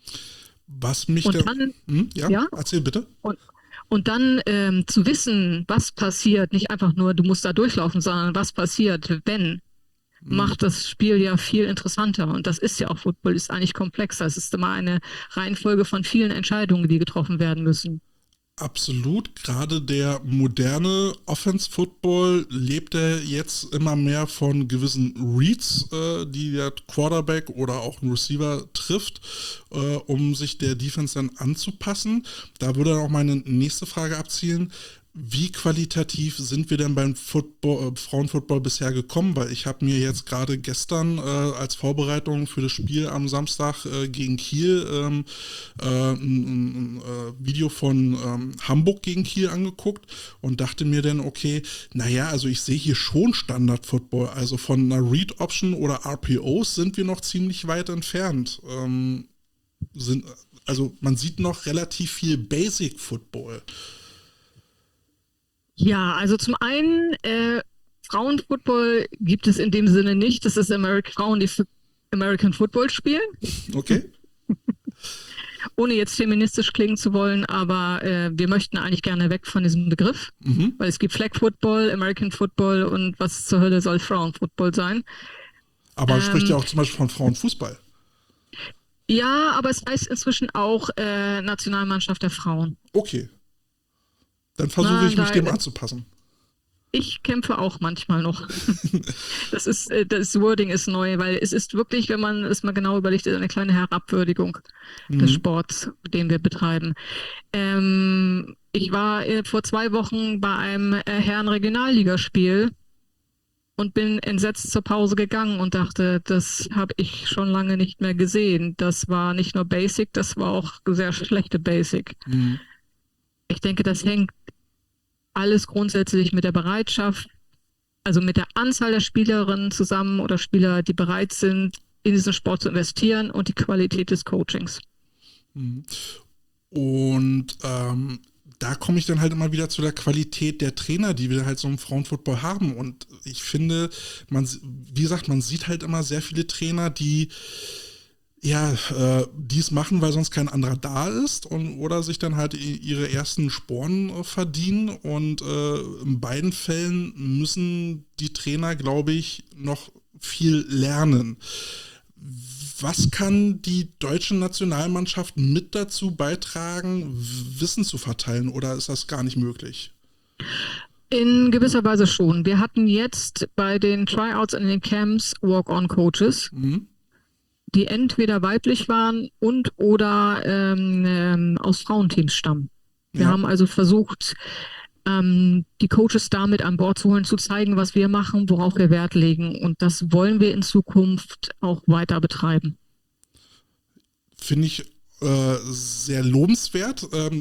Speaker 2: Was mich
Speaker 3: dann,
Speaker 2: ja, erzähl bitte.
Speaker 3: Und dann zu wissen, was passiert, nicht einfach nur, du musst da durchlaufen, sondern was passiert, wenn, macht das Spiel ja viel interessanter. Und das ist ja auch, Football ist eigentlich komplexer. Es ist immer eine Reihenfolge von vielen Entscheidungen, die getroffen werden müssen.
Speaker 2: Absolut. Gerade der moderne Offense-Football lebt ja jetzt immer mehr von gewissen Reads, die der Quarterback oder auch ein Receiver trifft, um sich der Defense dann anzupassen. Da würde dann auch meine nächste Frage abzielen. Wie qualitativ sind wir denn beim Frauenfootball bisher gekommen? Weil ich habe mir jetzt gerade gestern als Vorbereitung für das Spiel am Samstag gegen Kiel ein Video von Hamburg gegen Kiel angeguckt und dachte mir dann, okay, naja, also ich sehe hier schon Standard-Football. Also von einer Read-Option oder RPOs sind wir noch ziemlich weit entfernt. Also man sieht noch relativ viel Basic-Football.
Speaker 3: Ja, also zum einen, Frauenfootball gibt es in dem Sinne nicht. Das ist Frauen, die American Football spielen.
Speaker 2: Okay.
Speaker 3: Ohne jetzt feministisch klingen zu wollen, aber wir möchten eigentlich gerne weg von diesem Begriff, weil es gibt Flag Football, American Football und was zur Hölle soll Frauenfootball sein.
Speaker 2: Aber man spricht ja auch zum Beispiel von Frauenfußball.
Speaker 3: Ja, aber es heißt inzwischen auch Nationalmannschaft der Frauen.
Speaker 2: Okay. Dann versuche ich mich dem anzupassen.
Speaker 3: Ich kämpfe auch manchmal noch. Das Wording ist neu, weil es ist wirklich, wenn man es mal genau überlegt, eine kleine Herabwürdigung des Sports, den wir betreiben. Ich war vor 2 Wochen bei einem Herren-Regionalligaspiel und bin entsetzt zur Pause gegangen und dachte, das habe ich schon lange nicht mehr gesehen. Das war nicht nur Basic, das war auch sehr schlechte Basic. Ich denke, das hängt alles grundsätzlich mit der Bereitschaft, also mit der Anzahl der Spielerinnen zusammen oder Spieler, die bereit sind, in diesen Sport zu investieren und die Qualität des Coachings.
Speaker 2: Und da komme ich dann halt immer wieder zu der Qualität der Trainer, die wir halt so im Frauenfootball haben. Und ich finde, wie gesagt, man sieht halt immer sehr viele Trainer, die dies machen, weil sonst kein anderer da ist oder sich dann halt ihre ersten Sporen verdienen und in beiden Fällen müssen die Trainer, glaube ich, noch viel lernen. Was kann die deutsche Nationalmannschaft mit dazu beitragen, Wissen zu verteilen oder ist das gar nicht möglich?
Speaker 3: In gewisser Weise schon. Wir hatten jetzt bei den Tryouts in den Camps Walk-on-Coaches, die entweder weiblich waren und oder aus Frauenteams stammen. Wir haben also versucht, die Coaches damit an Bord zu holen, zu zeigen, was wir machen, worauf wir Wert legen. Und das wollen wir in Zukunft auch weiter betreiben.
Speaker 2: Finde ich sehr lobenswert.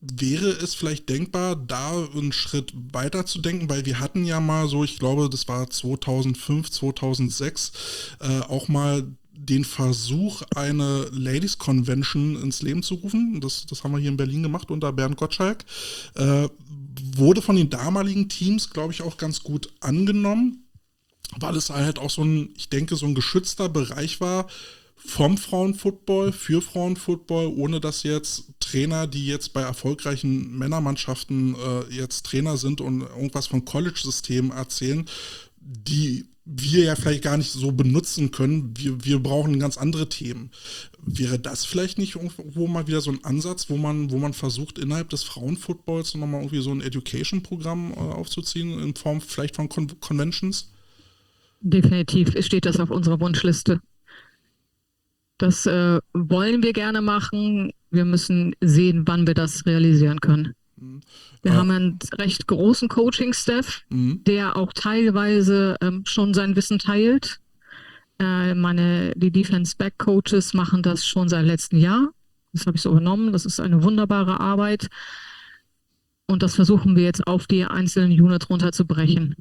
Speaker 2: wäre es vielleicht denkbar, da einen Schritt weiter zu denken, weil wir hatten ja mal so, ich glaube, das war 2005, 2006, auch mal den Versuch, eine Ladies Convention ins Leben zu rufen. Das haben wir hier in Berlin gemacht unter Bernd Gottschalk. Wurde von den damaligen Teams, glaube ich, auch ganz gut angenommen, weil es halt auch so ein, ich denke, so ein geschützter Bereich war vom Frauenfootball, für Frauenfootball, ohne dass jetzt Trainer, die jetzt bei erfolgreichen Männermannschaften jetzt Trainer sind und irgendwas von College-Systemen erzählen, die wir ja vielleicht gar nicht so benutzen können. Wir brauchen ganz andere Themen. Wäre das vielleicht nicht irgendwo mal wieder so ein Ansatz, wo man versucht, innerhalb des Frauenfootballs nochmal irgendwie so ein Education-Programm aufzuziehen, in Form vielleicht von Conventions?
Speaker 3: Definitiv steht das auf unserer Wunschliste. Das wollen wir gerne machen. Wir müssen sehen, wann wir das realisieren können. Wir haben einen recht großen Coaching-Staff, der auch teilweise schon sein Wissen teilt. Die Defense-Back-Coaches machen das schon seit letztem Jahr. Das habe ich so übernommen. Das ist eine wunderbare Arbeit. Und das versuchen wir jetzt auf die einzelnen Units runterzubrechen.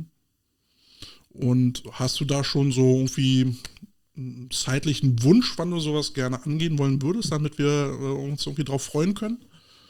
Speaker 2: Und hast du da schon so irgendwie einen zeitlichen Wunsch, wann du sowas gerne angehen wollen würdest, damit wir uns irgendwie drauf freuen können?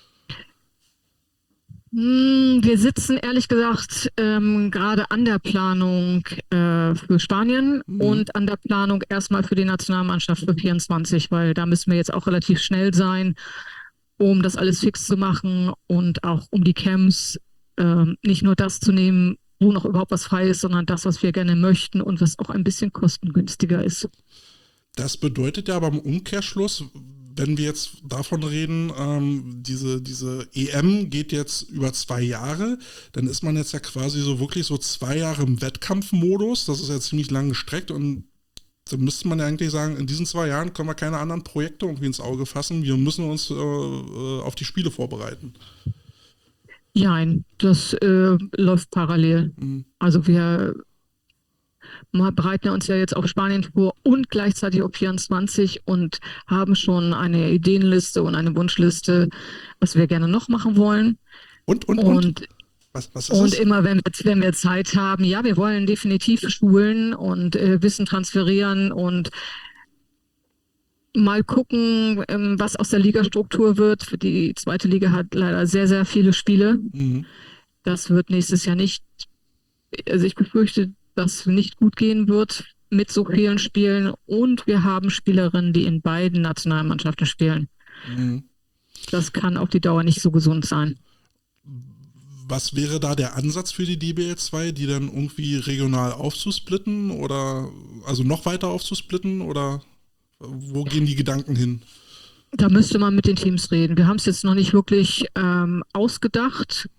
Speaker 3: Wir sitzen ehrlich gesagt gerade an der Planung für Spanien und an der Planung erstmal für die Nationalmannschaft für 24, weil da müssen wir jetzt auch relativ schnell sein, um das alles fix zu machen und auch um die Camps nicht nur das zu nehmen, wo noch überhaupt was frei ist, sondern das, was wir gerne möchten und was auch ein bisschen kostengünstiger ist.
Speaker 2: Das bedeutet ja aber im Umkehrschluss, wenn wir jetzt davon reden, diese EM geht jetzt über 2 Jahre, dann ist man jetzt ja quasi so wirklich so 2 Jahre im Wettkampfmodus. Das ist ja ziemlich lang gestreckt und dann müsste man ja eigentlich sagen, in diesen 2 Jahren können wir keine anderen Projekte irgendwie ins Auge fassen. Wir müssen uns auf die Spiele vorbereiten.
Speaker 3: Nein, das läuft parallel. Also wir bereiten uns ja jetzt auf Spanien vor und gleichzeitig auf 24 und haben schon eine Ideenliste und eine Wunschliste, was wir gerne noch machen wollen.
Speaker 2: Und? Was ist
Speaker 3: und
Speaker 2: es?
Speaker 3: immer, wenn wir Zeit haben, ja, wir wollen definitiv schulen und Wissen transferieren und mal gucken, was aus der Ligastruktur wird. Die zweite Liga hat leider sehr, sehr viele Spiele. Das wird nächstes Jahr nicht, also ich befürchte, dass nicht gut gehen wird mit so vielen Spielen. Und wir haben Spielerinnen, die in beiden Nationalmannschaften spielen. Das kann auf die Dauer nicht so gesund sein.
Speaker 2: Was wäre da der Ansatz für die DBL 2, die dann irgendwie regional aufzusplitten oder also noch weiter aufzusplitten oder wo gehen die Gedanken hin?
Speaker 3: Da müsste man mit den Teams reden. Wir haben es jetzt noch nicht wirklich ausgedacht.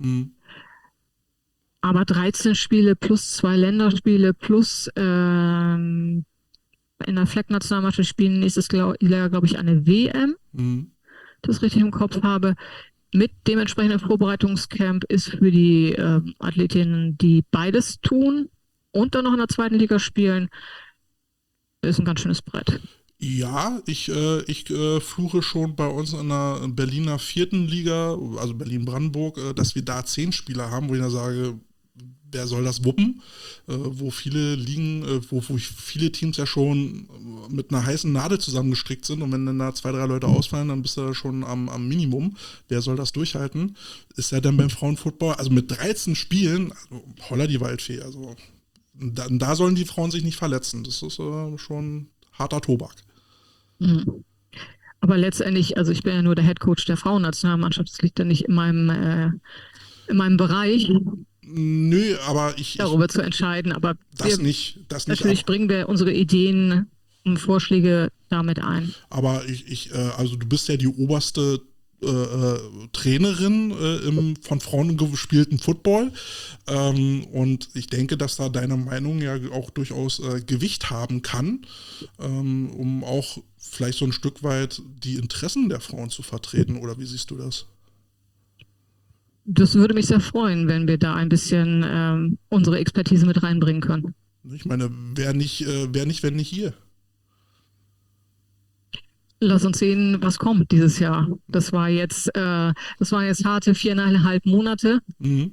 Speaker 3: Aber 13 Spiele plus 2 Länderspiele plus in der Flag-Nationalmannschaft spielen nächstes Jahr, glaube ich, eine WM, das ich richtig im Kopf habe. Mit dementsprechenden Vorbereitungscamp ist für die Athletinnen, die beides tun und dann noch in der zweiten Liga spielen, ist ein ganz schönes Brett.
Speaker 2: Ja, ich fluche schon bei uns in der Berliner 4. Liga, also Berlin-Brandenburg, dass wir da 10 Spieler haben, wo ich da sage, wer soll das wuppen? Wo viele liegen, wo viele Teams ja schon mit einer heißen Nadel zusammengestrickt sind und wenn dann da 2, 3 Leute ausfallen, dann bist du da schon am Minimum. Wer soll das durchhalten? Ist ja dann beim Frauenfootball, also mit 13 Spielen, also holla die Waldfee, also da sollen die Frauen sich nicht verletzen. Das ist schon harter Tobak.
Speaker 3: Aber letztendlich, also ich bin ja nur der Headcoach der Frauennationalmannschaft, das liegt ja nicht in meinem Bereich.
Speaker 2: Nö, aber
Speaker 3: darüber zu entscheiden, aber natürlich
Speaker 2: auch.
Speaker 3: Bringen wir unsere Ideen und Vorschläge damit ein.
Speaker 2: Aber also du bist ja die oberste Trainerin im von Frauen gespielten Football und ich denke, dass da deine Meinung ja auch durchaus Gewicht haben kann, um auch vielleicht so ein Stück weit die Interessen der Frauen zu vertreten, oder wie siehst du das?
Speaker 3: Das würde mich sehr freuen, wenn wir da ein bisschen unsere Expertise mit reinbringen können.
Speaker 2: Ich meine, wer nicht, wenn nicht ihr?
Speaker 3: lass uns sehen, was kommt dieses Jahr. Das waren jetzt harte 4,5 Monate.
Speaker 2: Mhm.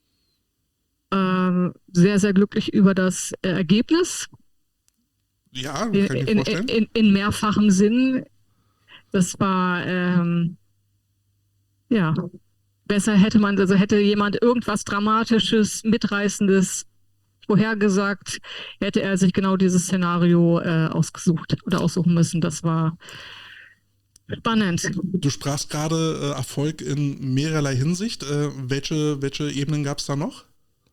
Speaker 3: Sehr, sehr glücklich über das Ergebnis
Speaker 2: Ja, kann ich mir vorstellen.
Speaker 3: in mehrfachem Sinn. Das war, ja, besser also hätte jemand irgendwas Dramatisches, Mitreißendes vorhergesagt, hätte er sich genau dieses Szenario ausgesucht oder aussuchen müssen. Das war spannend.
Speaker 2: Du sprachst gerade Erfolg in mehrerlei Hinsicht. Welche Ebenen gab es da noch?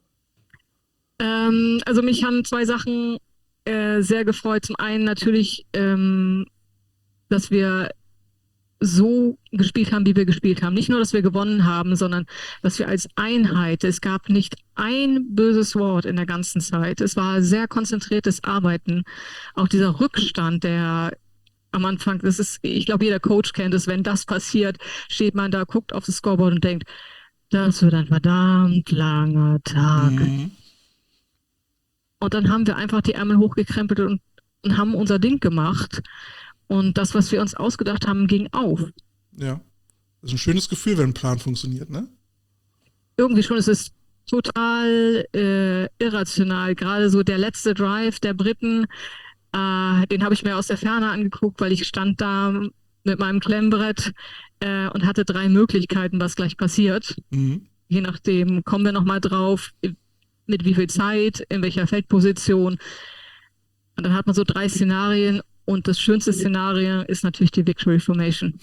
Speaker 3: Also mich haben zwei Sachen sehr gefreut. Zum einen natürlich, dass wir so gespielt haben, wie wir gespielt haben. Nicht nur, dass wir gewonnen haben, sondern dass wir als Einheit, es gab nicht ein böses Wort in der ganzen Zeit. Es war sehr konzentriertes Arbeiten. Auch dieser Rückstand, der am Anfang, ich glaube, jeder Coach kennt es, wenn das passiert, steht man da, guckt auf das Scoreboard und denkt, das wird ein verdammt langer Tag.
Speaker 2: Mhm.
Speaker 3: Und dann haben wir einfach die Ärmel hochgekrempelt und haben unser Ding gemacht. Und das, was wir uns ausgedacht haben, ging auf.
Speaker 2: Ja. Das ist ein schönes Gefühl, wenn ein Plan funktioniert, ne?
Speaker 3: Irgendwie schon, es ist total irrational. Gerade so der letzte Drive der Briten, den habe ich mir aus der Ferne angeguckt, weil ich stand da mit meinem Klemmbrett und hatte 3 Möglichkeiten, was gleich passiert.
Speaker 2: Mhm.
Speaker 3: Je nachdem, kommen wir nochmal drauf, mit wie viel Zeit, in welcher Feldposition. Und dann hat man so 3 Szenarien und das schönste Szenario ist natürlich die Victory Formation.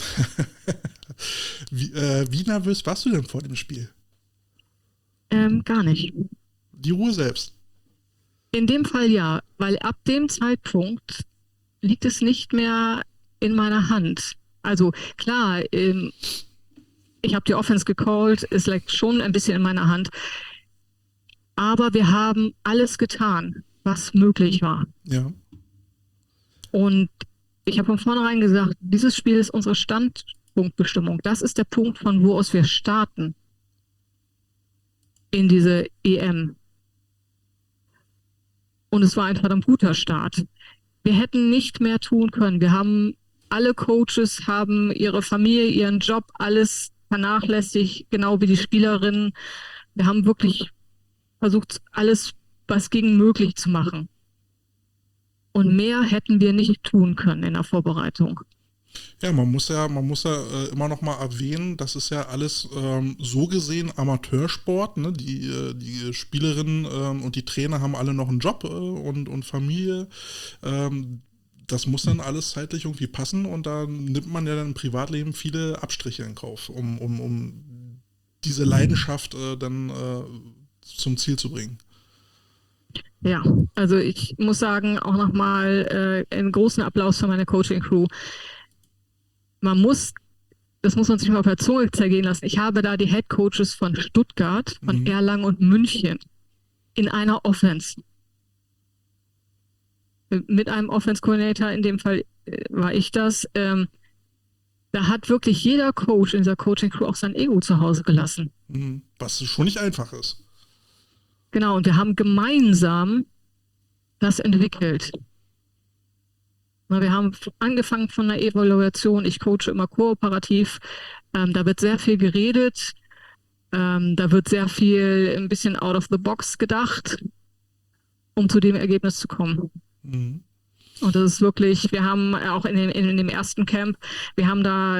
Speaker 2: Wie nervös warst du denn vor dem Spiel?
Speaker 3: Gar nicht.
Speaker 2: Die Ruhe selbst.
Speaker 3: In dem Fall ja, weil ab dem Zeitpunkt liegt es nicht mehr in meiner Hand. Also klar, ich habe die Offense gecallt, es liegt schon ein bisschen in meiner Hand, aber wir haben alles getan, was möglich war.
Speaker 2: Ja.
Speaker 3: Und ich habe von vornherein gesagt, dieses Spiel ist unsere Standpunktbestimmung. Das ist der Punkt, von wo aus wir starten in diese EM. Und es war ein verdammt guter Start. Wir hätten nicht mehr tun können. Alle Coaches haben ihre Familie, ihren Job, alles vernachlässigt, genau wie die Spielerinnen. Wir haben wirklich versucht, alles, was ging, möglich zu machen. Und mehr hätten wir nicht tun können in der Vorbereitung.
Speaker 2: Ja, man muss ja immer noch mal erwähnen, das ist ja alles so gesehen Amateursport. Ne? Die Spielerinnen und die Trainer haben alle noch einen Job und Familie. Das muss dann alles zeitlich irgendwie passen und da nimmt man ja dann im Privatleben viele Abstriche in Kauf, um diese Leidenschaft dann zum Ziel zu bringen.
Speaker 3: Ja, also ich muss sagen, auch nochmal einen großen Applaus für meine Coaching-Crew. Das muss man sich mal auf der Zunge zergehen lassen. Ich habe da die Head Coaches von Stuttgart, von Erlangen und München in einer Offense. Mit einem Offense-Coordinator, in dem Fall war ich das. Da hat wirklich jeder Coach in dieser Coaching-Crew auch sein Ego zu Hause gelassen.
Speaker 2: Was schon nicht einfach ist.
Speaker 3: Genau, und wir haben gemeinsam das entwickelt. Wir haben angefangen von einer Evaluation. Ich coache immer kooperativ. Da wird sehr viel geredet. Da wird sehr viel ein bisschen out of the box gedacht, um zu dem Ergebnis zu kommen.
Speaker 2: Mhm.
Speaker 3: Und das ist wirklich, wir haben auch in dem ersten Camp, ich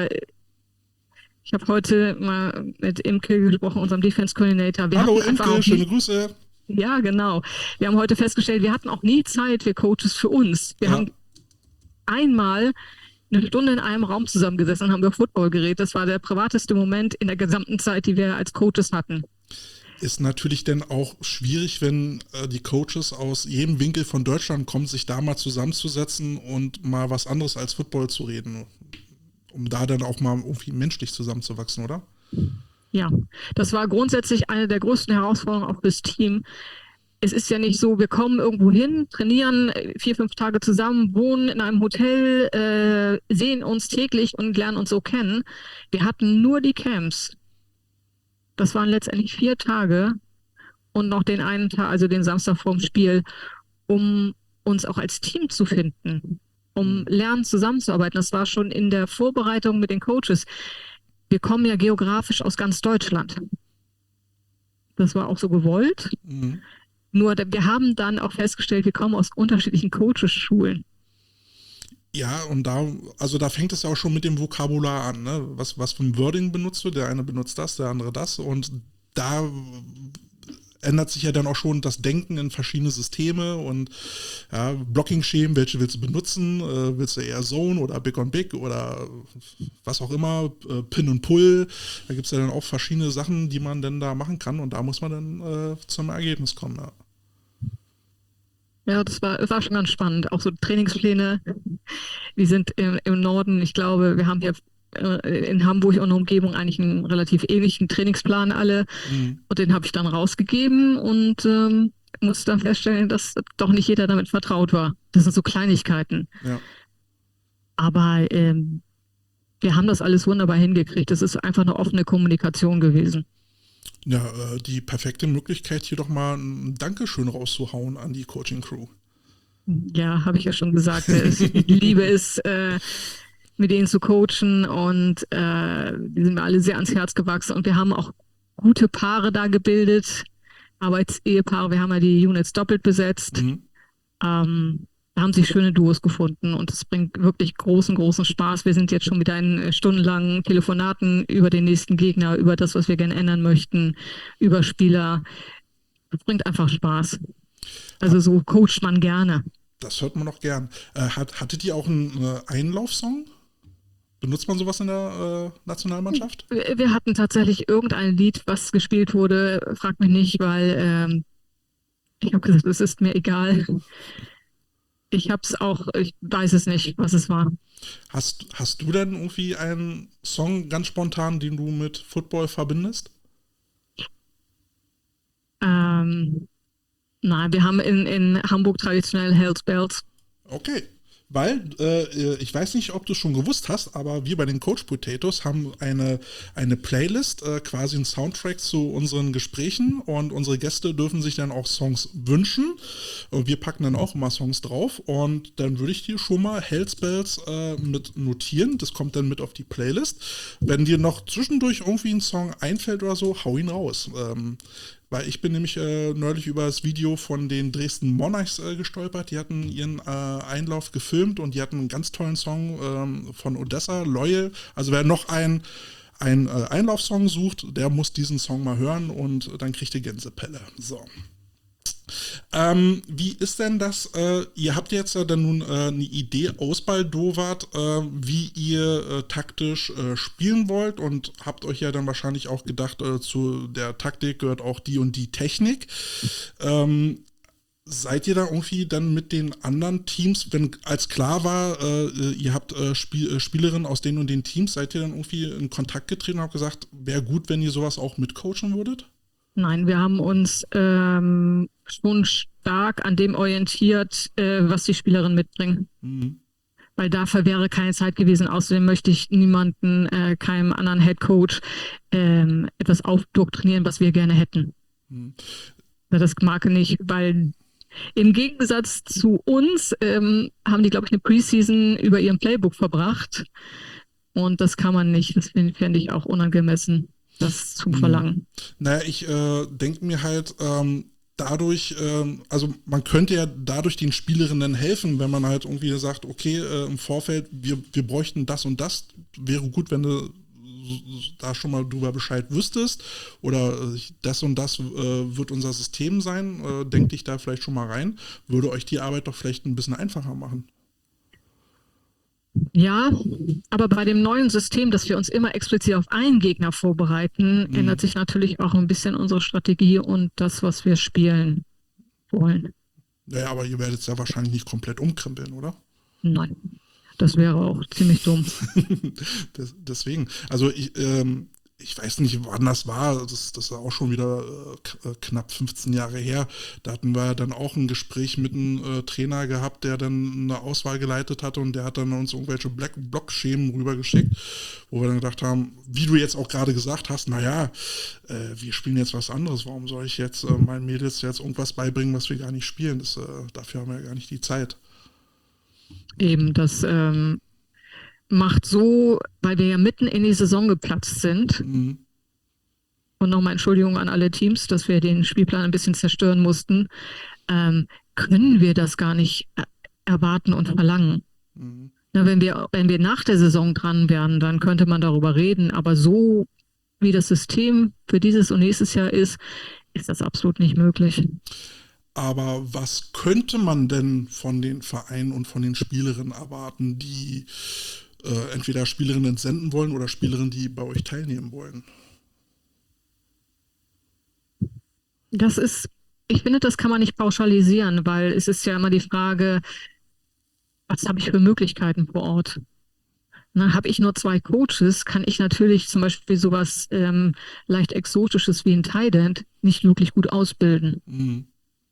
Speaker 3: habe heute mal mit Imke gesprochen, unserem Defense Coordinator.
Speaker 2: Hallo Imke, schöne Grüße.
Speaker 3: Ja, genau. Wir haben heute festgestellt, wir hatten auch nie Zeit, wir Coaches, für uns. Wir haben einmal eine Stunde in einem Raum zusammengesessen und haben über Football geredet. Das war der privateste Moment in der gesamten Zeit, die wir als Coaches hatten.
Speaker 2: Ist natürlich dann auch schwierig, wenn die Coaches aus jedem Winkel von Deutschland kommen, sich da mal zusammenzusetzen und mal was anderes als Football zu reden, um da dann auch mal irgendwie menschlich zusammenzuwachsen, oder?
Speaker 3: Ja, das war grundsätzlich eine der größten Herausforderungen auch fürs Team. Es ist ja nicht so, wir kommen irgendwo hin, trainieren 4, 5 Tage zusammen, wohnen in einem Hotel, sehen uns täglich und lernen uns so kennen. Wir hatten nur die Camps. Das waren letztendlich 4 Tage und noch den einen Tag, also den Samstag vorm Spiel, um uns auch als Team zu finden um lernen, zusammenzuarbeiten. Das war schon in der Vorbereitung mit den Coaches. Wir kommen ja geografisch aus ganz Deutschland. Das war auch so gewollt.
Speaker 2: Mhm.
Speaker 3: Nur wir haben dann auch festgestellt, wir kommen aus unterschiedlichen Coachesschulen.
Speaker 2: Ja, und da fängt es ja auch schon mit dem Vokabular an, ne? Was für ein Wording benutzt du? Der eine benutzt das, der andere das. Und da ändert sich ja dann auch schon das Denken in verschiedene Systeme und ja, Blocking-Schemen, welche willst du benutzen? Willst du eher Zone oder Big on Big oder was auch immer, Pin und Pull? Da gibt es ja dann auch verschiedene Sachen, die man dann da machen kann und da muss man dann zum Ergebnis kommen. Ja.
Speaker 3: Ja, das war schon ganz spannend. Auch so Trainingspläne. Wir sind im Norden, ich glaube, wir haben hier in Hamburg und der Umgebung eigentlich einen relativ ähnlichen Trainingsplan alle.
Speaker 2: Mhm.
Speaker 3: Und den habe ich dann rausgegeben und musste dann feststellen, dass doch nicht jeder damit vertraut war. Das sind so Kleinigkeiten.
Speaker 2: Ja.
Speaker 3: Aber wir haben das alles wunderbar hingekriegt. Das ist einfach eine offene Kommunikation gewesen.
Speaker 2: Ja, die perfekte Möglichkeit, hier doch mal ein Dankeschön rauszuhauen an die Coaching-Crew.
Speaker 3: Ja, habe ich ja schon gesagt. Ich liebe es, mit denen zu coachen und die sind mir alle sehr ans Herz gewachsen und wir haben auch gute Paare da gebildet, Arbeitsehepaare. Wir haben ja die Units doppelt besetzt.
Speaker 2: Mhm.
Speaker 3: Da haben sich schöne Duos gefunden und es bringt wirklich großen Spaß. Wir sind jetzt schon wieder in stundenlangen Telefonaten über den nächsten Gegner, über das, was wir gerne ändern möchten, über Spieler. Es bringt einfach Spaß. Also so coacht man gerne.
Speaker 2: Das hört man auch gern. Hattet ihr auch einen Einlaufsong? Benutzt man sowas in der Nationalmannschaft?
Speaker 3: Wir hatten tatsächlich irgendein Lied, was gespielt wurde. Frag mich nicht, weil ich habe gesagt, es ist mir egal. Ich weiß es nicht, was es war.
Speaker 2: Hast du denn irgendwie einen Song ganz spontan, den du mit Football verbindest?
Speaker 3: Nein, wir haben in Hamburg traditionell Hells Bells.
Speaker 2: Okay. Weil, ich weiß nicht, ob du schon gewusst hast, aber wir bei den Coach Potatoes haben eine Playlist, quasi einen Soundtrack zu unseren Gesprächen und unsere Gäste dürfen sich dann auch Songs wünschen und wir packen dann auch immer Songs drauf und dann würde ich dir schon mal Hells Bells mit notieren, das kommt dann mit auf die Playlist. Wenn dir noch zwischendurch irgendwie ein Song einfällt oder so, hau ihn raus. Weil ich bin nämlich neulich über das Video von den Dresden Monarchs gestolpert. Die hatten ihren Einlauf gefilmt und die hatten einen ganz tollen Song von Odessa, Loyal. Also wer noch einen Einlaufsong sucht, der muss diesen Song mal hören und dann kriegt ihr Gänsepelle. So. Wie ist denn das? Ihr habt jetzt ja dann nun eine Idee ausbaldowert, wie ihr taktisch spielen wollt und habt euch ja dann wahrscheinlich auch gedacht, zu der Taktik gehört auch die und die Technik. Seid ihr da irgendwie dann mit den anderen Teams, wenn als klar war, ihr habt Spielerinnen aus den und den Teams, seid ihr dann irgendwie in Kontakt getreten und habt gesagt, wäre gut, wenn ihr sowas auch mitcoachen würdet?
Speaker 3: Nein, wir haben uns schon stark an dem orientiert, was die Spielerinnen mitbringen.
Speaker 2: Mhm.
Speaker 3: Weil dafür wäre keine Zeit gewesen. Außerdem möchte ich niemanden, keinem anderen Headcoach etwas aufdoktrinieren, was wir gerne hätten.
Speaker 2: Mhm.
Speaker 3: Das mag ich nicht, weil im Gegensatz zu uns haben die, glaube ich, eine Preseason über ihrem Playbook verbracht. Und das kann man nicht. Das fände ich auch unangemessen, das zu verlangen.
Speaker 2: Naja, ich denke mir halt, dadurch, also man könnte ja dadurch den Spielerinnen helfen, wenn man halt irgendwie sagt, okay, im Vorfeld, wir bräuchten das und das, wäre gut, wenn du da schon mal drüber Bescheid wüsstest oder das und das wird unser System sein, denk dich da vielleicht schon mal rein, würde euch die Arbeit doch vielleicht ein bisschen einfacher machen.
Speaker 3: Ja, aber bei dem neuen System, dass wir uns immer explizit auf einen Gegner vorbereiten, ändert sich natürlich auch ein bisschen unsere Strategie und das, was wir spielen wollen.
Speaker 2: Naja, aber ihr werdet es ja wahrscheinlich nicht komplett umkrempeln, oder?
Speaker 3: Nein, das wäre auch ziemlich dumm.
Speaker 2: Deswegen, also ich weiß nicht, wann das war, das ist auch schon wieder knapp 15 Jahre her. Da hatten wir dann auch ein Gespräch mit einem Trainer gehabt, der dann eine Auswahl geleitet hatte und der hat dann uns irgendwelche Block-Schemen rübergeschickt, wo wir dann gedacht haben, wie du jetzt auch gerade gesagt hast, naja, wir spielen jetzt was anderes, warum soll ich jetzt meinen Mädels jetzt irgendwas beibringen, was wir gar nicht spielen? Dafür haben wir ja gar nicht die Zeit.
Speaker 3: Eben, das macht so, weil wir ja mitten in die Saison geplatzt sind.
Speaker 2: Mhm.
Speaker 3: Und nochmal Entschuldigung an alle Teams, dass wir den Spielplan ein bisschen zerstören mussten. Können wir das gar nicht erwarten und verlangen.
Speaker 2: Mhm.
Speaker 3: Na, wenn wir nach der Saison dran wären, dann könnte man darüber reden. Aber so wie das System für dieses und nächstes Jahr ist das absolut nicht möglich.
Speaker 2: Aber was könnte man denn von den Vereinen und von den Spielerinnen erwarten, die entweder Spielerinnen entsenden wollen oder Spielerinnen, die bei euch teilnehmen wollen?
Speaker 3: Das ist, ich finde, das kann man nicht pauschalisieren, weil es ist ja immer die Frage, was habe ich für Möglichkeiten vor Ort? Na, habe ich nur 2 Coaches, kann ich natürlich zum Beispiel sowas leicht Exotisches wie ein Tight End nicht wirklich gut ausbilden.
Speaker 2: Mhm.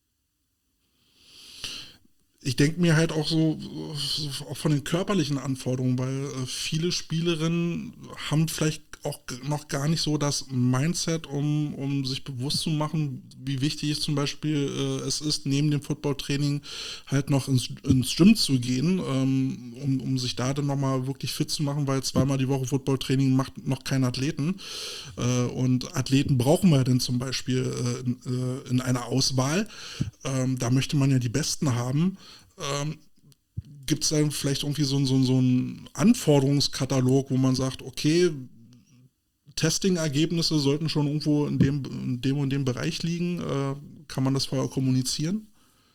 Speaker 2: Ich denke mir halt auch so, auch von den körperlichen Anforderungen, weil viele Spielerinnen haben vielleicht auch noch gar nicht so das Mindset, um sich bewusst zu machen, wie wichtig es zum Beispiel es ist, neben dem Footballtraining halt noch ins Gym zu gehen, um sich da dann nochmal wirklich fit zu machen, weil zweimal die Woche Footballtraining macht noch keinen Athleten. Und Athleten brauchen wir denn zum Beispiel in einer Auswahl. Da möchte man ja die Besten haben. Gibt es dann vielleicht irgendwie so einen Anforderungskatalog, wo man sagt, okay, Testing-Ergebnisse sollten schon irgendwo in dem und dem Bereich liegen? Kann man das vorher kommunizieren?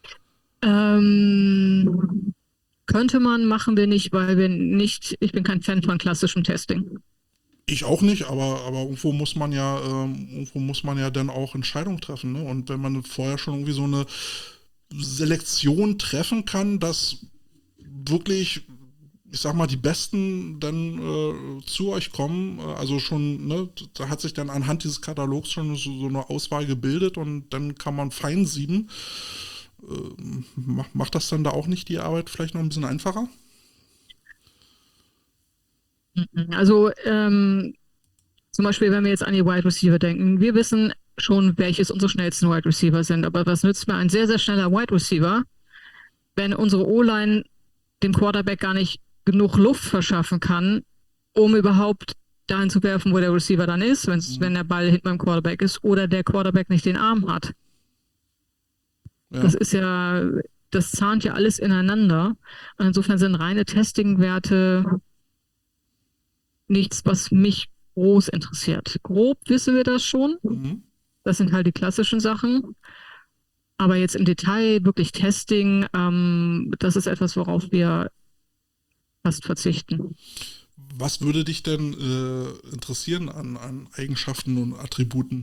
Speaker 3: Könnte man, machen wir nicht, weil ich bin kein Fan von klassischem Testing.
Speaker 2: Ich auch nicht, aber irgendwo muss man ja dann auch Entscheidungen treffen, ne? Und wenn man vorher schon irgendwie so eine Selektion treffen kann, dass wirklich, ich sag mal, die Besten dann zu euch kommen, also schon, ne, da hat sich dann anhand dieses Katalogs schon so eine Auswahl gebildet und dann kann man fein sieben. Macht das dann da auch nicht die Arbeit vielleicht noch ein bisschen einfacher?
Speaker 3: Also zum Beispiel, wenn wir jetzt an die Wide Receiver denken, wir wissen schon, welches unsere schnellsten Wide Receiver sind, aber was nützt mir ein sehr, sehr schneller Wide Receiver, wenn unsere O-Line dem Quarterback gar nicht genug Luft verschaffen kann, um überhaupt dahin zu werfen, wo der Receiver dann ist, wenn der Ball hinten beim Quarterback ist oder der Quarterback nicht den Arm hat.
Speaker 2: Ja.
Speaker 3: Das ist ja, das zahnt ja alles ineinander. Und insofern sind reine Testing-Werte nichts, was mich groß interessiert. Grob wissen wir das schon.
Speaker 2: Mhm.
Speaker 3: Das sind halt die klassischen Sachen. Aber jetzt im Detail wirklich Testing, das ist etwas, worauf wir fast verzichten.
Speaker 2: Was würde dich denn interessieren an Eigenschaften und Attributen?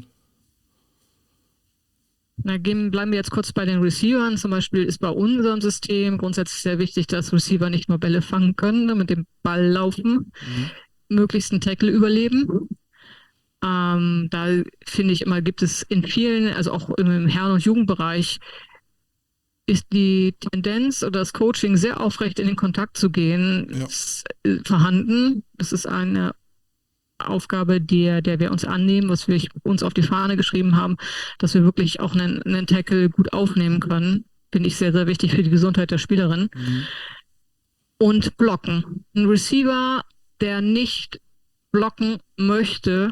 Speaker 3: Bleiben wir jetzt kurz bei den Receivern. Zum Beispiel ist bei unserem System grundsätzlich sehr wichtig, dass Receiver nicht nur Bälle fangen können, mit dem Ball laufen, möglichst einen Tackle überleben. Da finde ich immer, gibt es in vielen, also auch im Herren- und Jugendbereich, ist die Tendenz oder das Coaching sehr aufrecht in den Kontakt zu gehen, vorhanden. Das ist eine Aufgabe, der wir uns annehmen, was wir uns auf die Fahne geschrieben haben, dass wir wirklich auch einen Tackle gut aufnehmen können. Finde ich sehr, sehr wichtig für die Gesundheit der Spielerin. Und blocken. Ein Receiver, der nicht blocken möchte,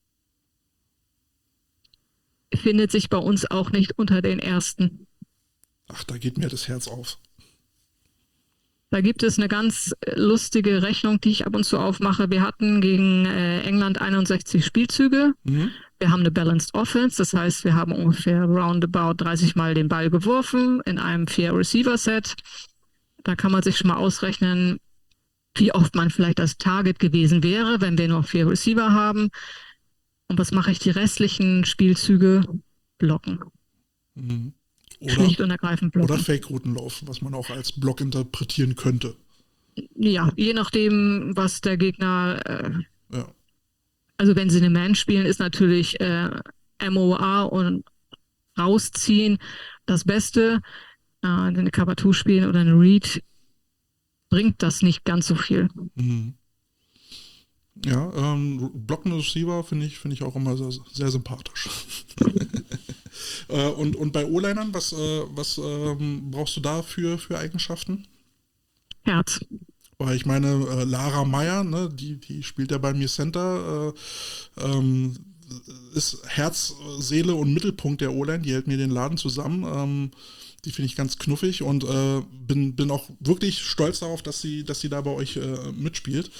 Speaker 3: findet sich bei uns auch nicht unter den Ersten.
Speaker 2: Ach, da geht mir das Herz auf.
Speaker 3: Da gibt es eine ganz lustige Rechnung, die ich ab und zu aufmache. Wir hatten gegen England 61 Spielzüge. Wir haben eine Balanced Offense, das heißt, wir haben ungefähr roundabout 30 Mal den Ball geworfen in einem 4-Receiver-Set. Da kann man sich schon mal ausrechnen, wie oft man vielleicht das Target gewesen wäre, wenn wir nur 4 Receiver haben. Und was mache ich die restlichen Spielzüge? Blocken. Schlicht und ergreifend blocken.
Speaker 2: Oder Fake-Routenlauf, was man auch als Block interpretieren könnte.
Speaker 3: Ja, je nachdem, was der Gegner.
Speaker 2: Ja.
Speaker 3: Also, wenn sie eine Man spielen, ist natürlich MOA und rausziehen das Beste. Eine Cover 2 spielen oder eine Read bringt das nicht ganz so viel.
Speaker 2: Ja, blockende Receiver finde ich auch immer sehr, sehr sympathisch. Und bei O-Linern, was brauchst du da für Eigenschaften?
Speaker 3: Herz.
Speaker 2: Weil ich meine, Lara Meyer, ne, die spielt ja bei mir Center, ist Herz, Seele und Mittelpunkt der O-Line, die hält mir den Laden zusammen. Die finde ich ganz knuffig und bin auch wirklich stolz darauf, dass sie da bei euch mitspielt.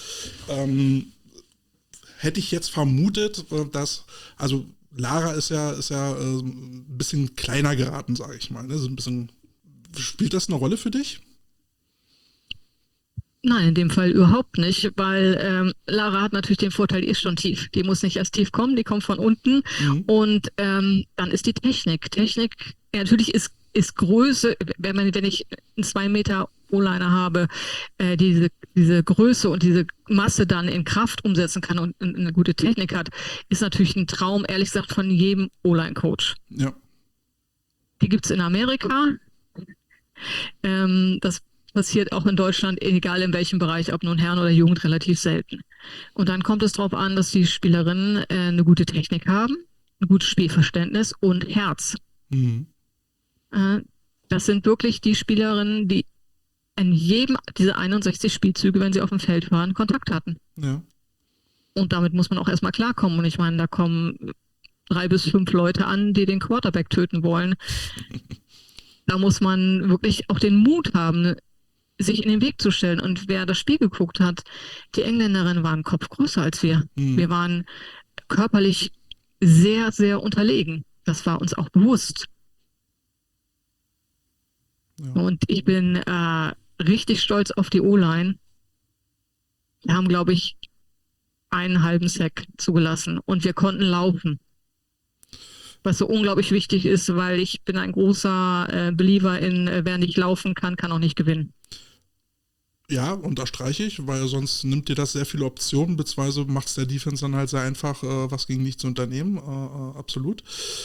Speaker 2: Hätte ich jetzt vermutet, dass, also Lara ist ja ein bisschen kleiner geraten, sage ich mal. Ne? So ein bisschen, spielt das eine Rolle für dich?
Speaker 3: Nein, in dem Fall überhaupt nicht, weil Lara hat natürlich den Vorteil, die ist schon tief. Die muss nicht erst tief kommen, die kommt von unten.
Speaker 2: Mhm.
Speaker 3: Und dann ist die Technik. Technik, ja, natürlich ist Größe, wenn ich einen 2 Meter O-Liner habe, diese Größe und diese Masse dann in Kraft umsetzen kann und eine gute Technik hat, ist natürlich ein Traum, ehrlich gesagt, von jedem O-Line-Coach.
Speaker 2: Ja.
Speaker 3: Die gibt es in Amerika. Das passiert auch in Deutschland, egal in welchem Bereich, ob nun Herren oder Jugend, relativ selten. Und dann kommt es darauf an, dass die Spielerinnen eine gute Technik haben, ein gutes Spielverständnis und Herz.
Speaker 2: Mhm.
Speaker 3: Äh, Das sind wirklich die Spielerinnen, die in jedem dieser 61 Spielzüge, wenn sie auf dem Feld waren, Kontakt hatten.
Speaker 2: Ja.
Speaker 3: Und damit muss man auch erstmal klarkommen. Und ich meine, da kommen 3 bis 5 Leute an, die den Quarterback töten wollen. Da muss man wirklich auch den Mut haben, sich in den Weg zu stellen. Und wer das Spiel geguckt hat, die Engländerinnen waren einen Kopf größer als wir.
Speaker 2: Mhm.
Speaker 3: Wir waren körperlich sehr, sehr unterlegen. Das war uns auch bewusst.
Speaker 2: Ja.
Speaker 3: Und ich bin richtig stolz auf die O-Line. Wir haben, glaube ich, einen halben Sack zugelassen und wir konnten laufen. Was so unglaublich wichtig ist, weil ich bin ein großer Believer in, wer nicht laufen kann, kann auch nicht gewinnen.
Speaker 2: Ja, unterstreiche ich, weil sonst nimmt dir das sehr viele Optionen, beziehungsweise macht es der Defense dann halt sehr einfach, was gegen dich zu unternehmen. Absolut.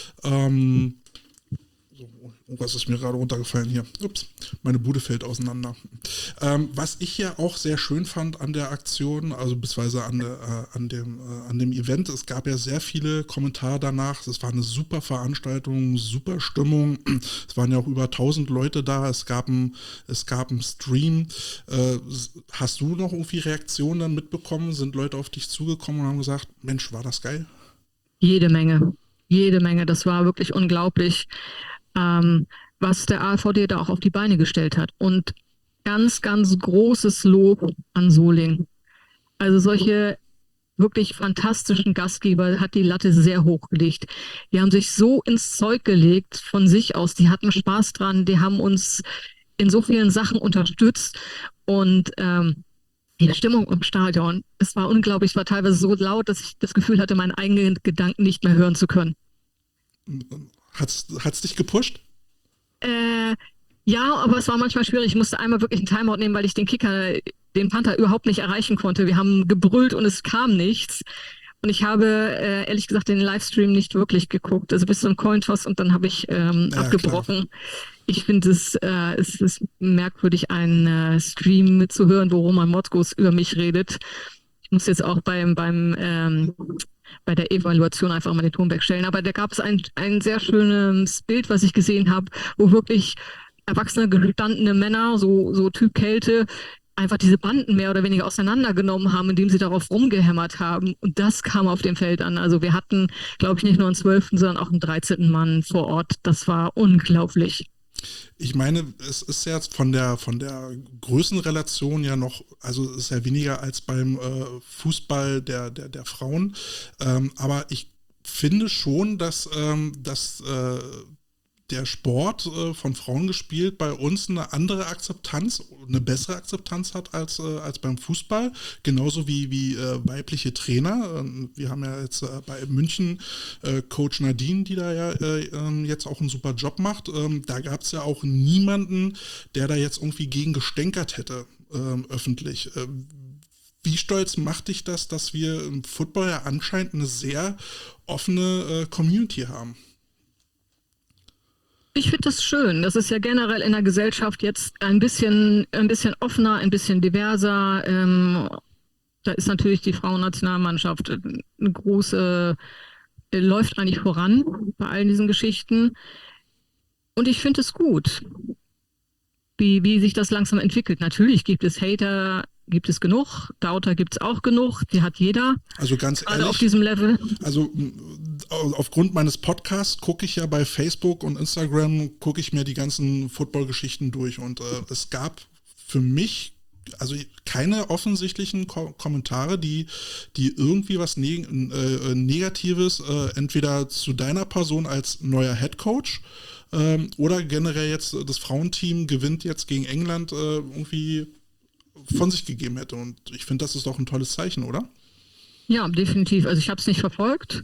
Speaker 2: So, was ist mir gerade runtergefallen hier? Ups, meine Bude fällt auseinander. Was ich ja auch sehr schön fand an der Aktion, also beziehungsweise an dem Event, es gab ja sehr viele Kommentare danach. Es war eine super Veranstaltung, super Stimmung. Es waren ja auch über 1000 Leute da. Es gab einen Stream. Hast du noch irgendwie Reaktionen dann mitbekommen? Sind Leute auf dich zugekommen und haben gesagt, Mensch, war das geil?
Speaker 3: Jede Menge. Jede Menge. Das war wirklich unglaublich, was der AVD da auch auf die Beine gestellt hat. Und ganz, ganz großes Lob an Soling. Also solche wirklich fantastischen Gastgeber hat die Latte sehr hoch gelegt. Die haben sich so ins Zeug gelegt von sich aus. Die hatten Spaß dran. Die haben uns in so vielen Sachen unterstützt. Und die Stimmung im Stadion, es war unglaublich, es war teilweise so laut, dass ich das Gefühl hatte, meinen eigenen Gedanken nicht mehr hören zu können.
Speaker 2: Hat's dich gepusht?
Speaker 3: Äh, ja, aber es war manchmal schwierig. Ich musste einmal wirklich einen Timeout nehmen, weil ich den Panther überhaupt nicht erreichen konnte. Wir haben gebrüllt und es kam nichts. Und ich habe ehrlich gesagt den Livestream nicht wirklich geguckt. Also bis zum Cointoss und dann habe ich abgebrochen. Klar. Ich finde es ist merkwürdig, einen Stream zu hören, wo Roman Motzkos über mich redet. Ich muss jetzt auch bei der Evaluation einfach mal den Ton wegstellen. Aber da gab es ein sehr schönes Bild, was ich gesehen habe, wo wirklich erwachsene, gestandene Männer, so Typ Kälte, einfach diese Banden mehr oder weniger auseinandergenommen haben, indem sie darauf rumgehämmert haben. Und das kam auf dem Feld an. Also wir hatten, glaube ich, nicht nur einen 12., sondern auch einen 13. Mann vor Ort. Das war unglaublich.
Speaker 2: Ich meine, es ist ja von der Größenrelation ja noch, also es ist ja weniger als beim Fußball der Frauen. Aber ich finde schon, dass der Sport von Frauen gespielt bei uns eine andere Akzeptanz, eine bessere Akzeptanz hat als beim Fußball, genauso wie weibliche Trainer. Wir haben ja jetzt bei München Coach Nadine, die da ja jetzt auch einen super Job macht. Da gab es ja auch niemanden, der da jetzt irgendwie gegen gestänkert hätte, öffentlich. Wie stolz macht dich das, dass wir im Football ja anscheinend eine sehr offene Community haben?
Speaker 3: Ich finde das schön. Das ist ja generell in der Gesellschaft jetzt ein bisschen offener, ein bisschen diverser. Da ist natürlich die Frauennationalmannschaft eine große, läuft eigentlich voran bei all diesen Geschichten. Und ich finde es gut. wie sich das langsam entwickelt. Natürlich gibt es Hater, gibt es genug, Doubter gibt es auch genug, die hat jeder,
Speaker 2: Also ganz
Speaker 3: gerade auf
Speaker 2: ehrlich,
Speaker 3: diesem Level.
Speaker 2: also aufgrund meines Podcasts gucke ich ja bei Facebook und Instagram, gucke ich mir die ganzen Football-Geschichten durch und es gab für mich also keine offensichtlichen Kommentare, die irgendwie was Negatives entweder zu deiner Person als neuer Head Coach oder generell jetzt das Frauenteam gewinnt jetzt gegen England irgendwie von sich gegeben hätte. Und ich finde, das ist doch ein tolles Zeichen, oder?
Speaker 3: Ja, definitiv. Also ich habe es nicht verfolgt.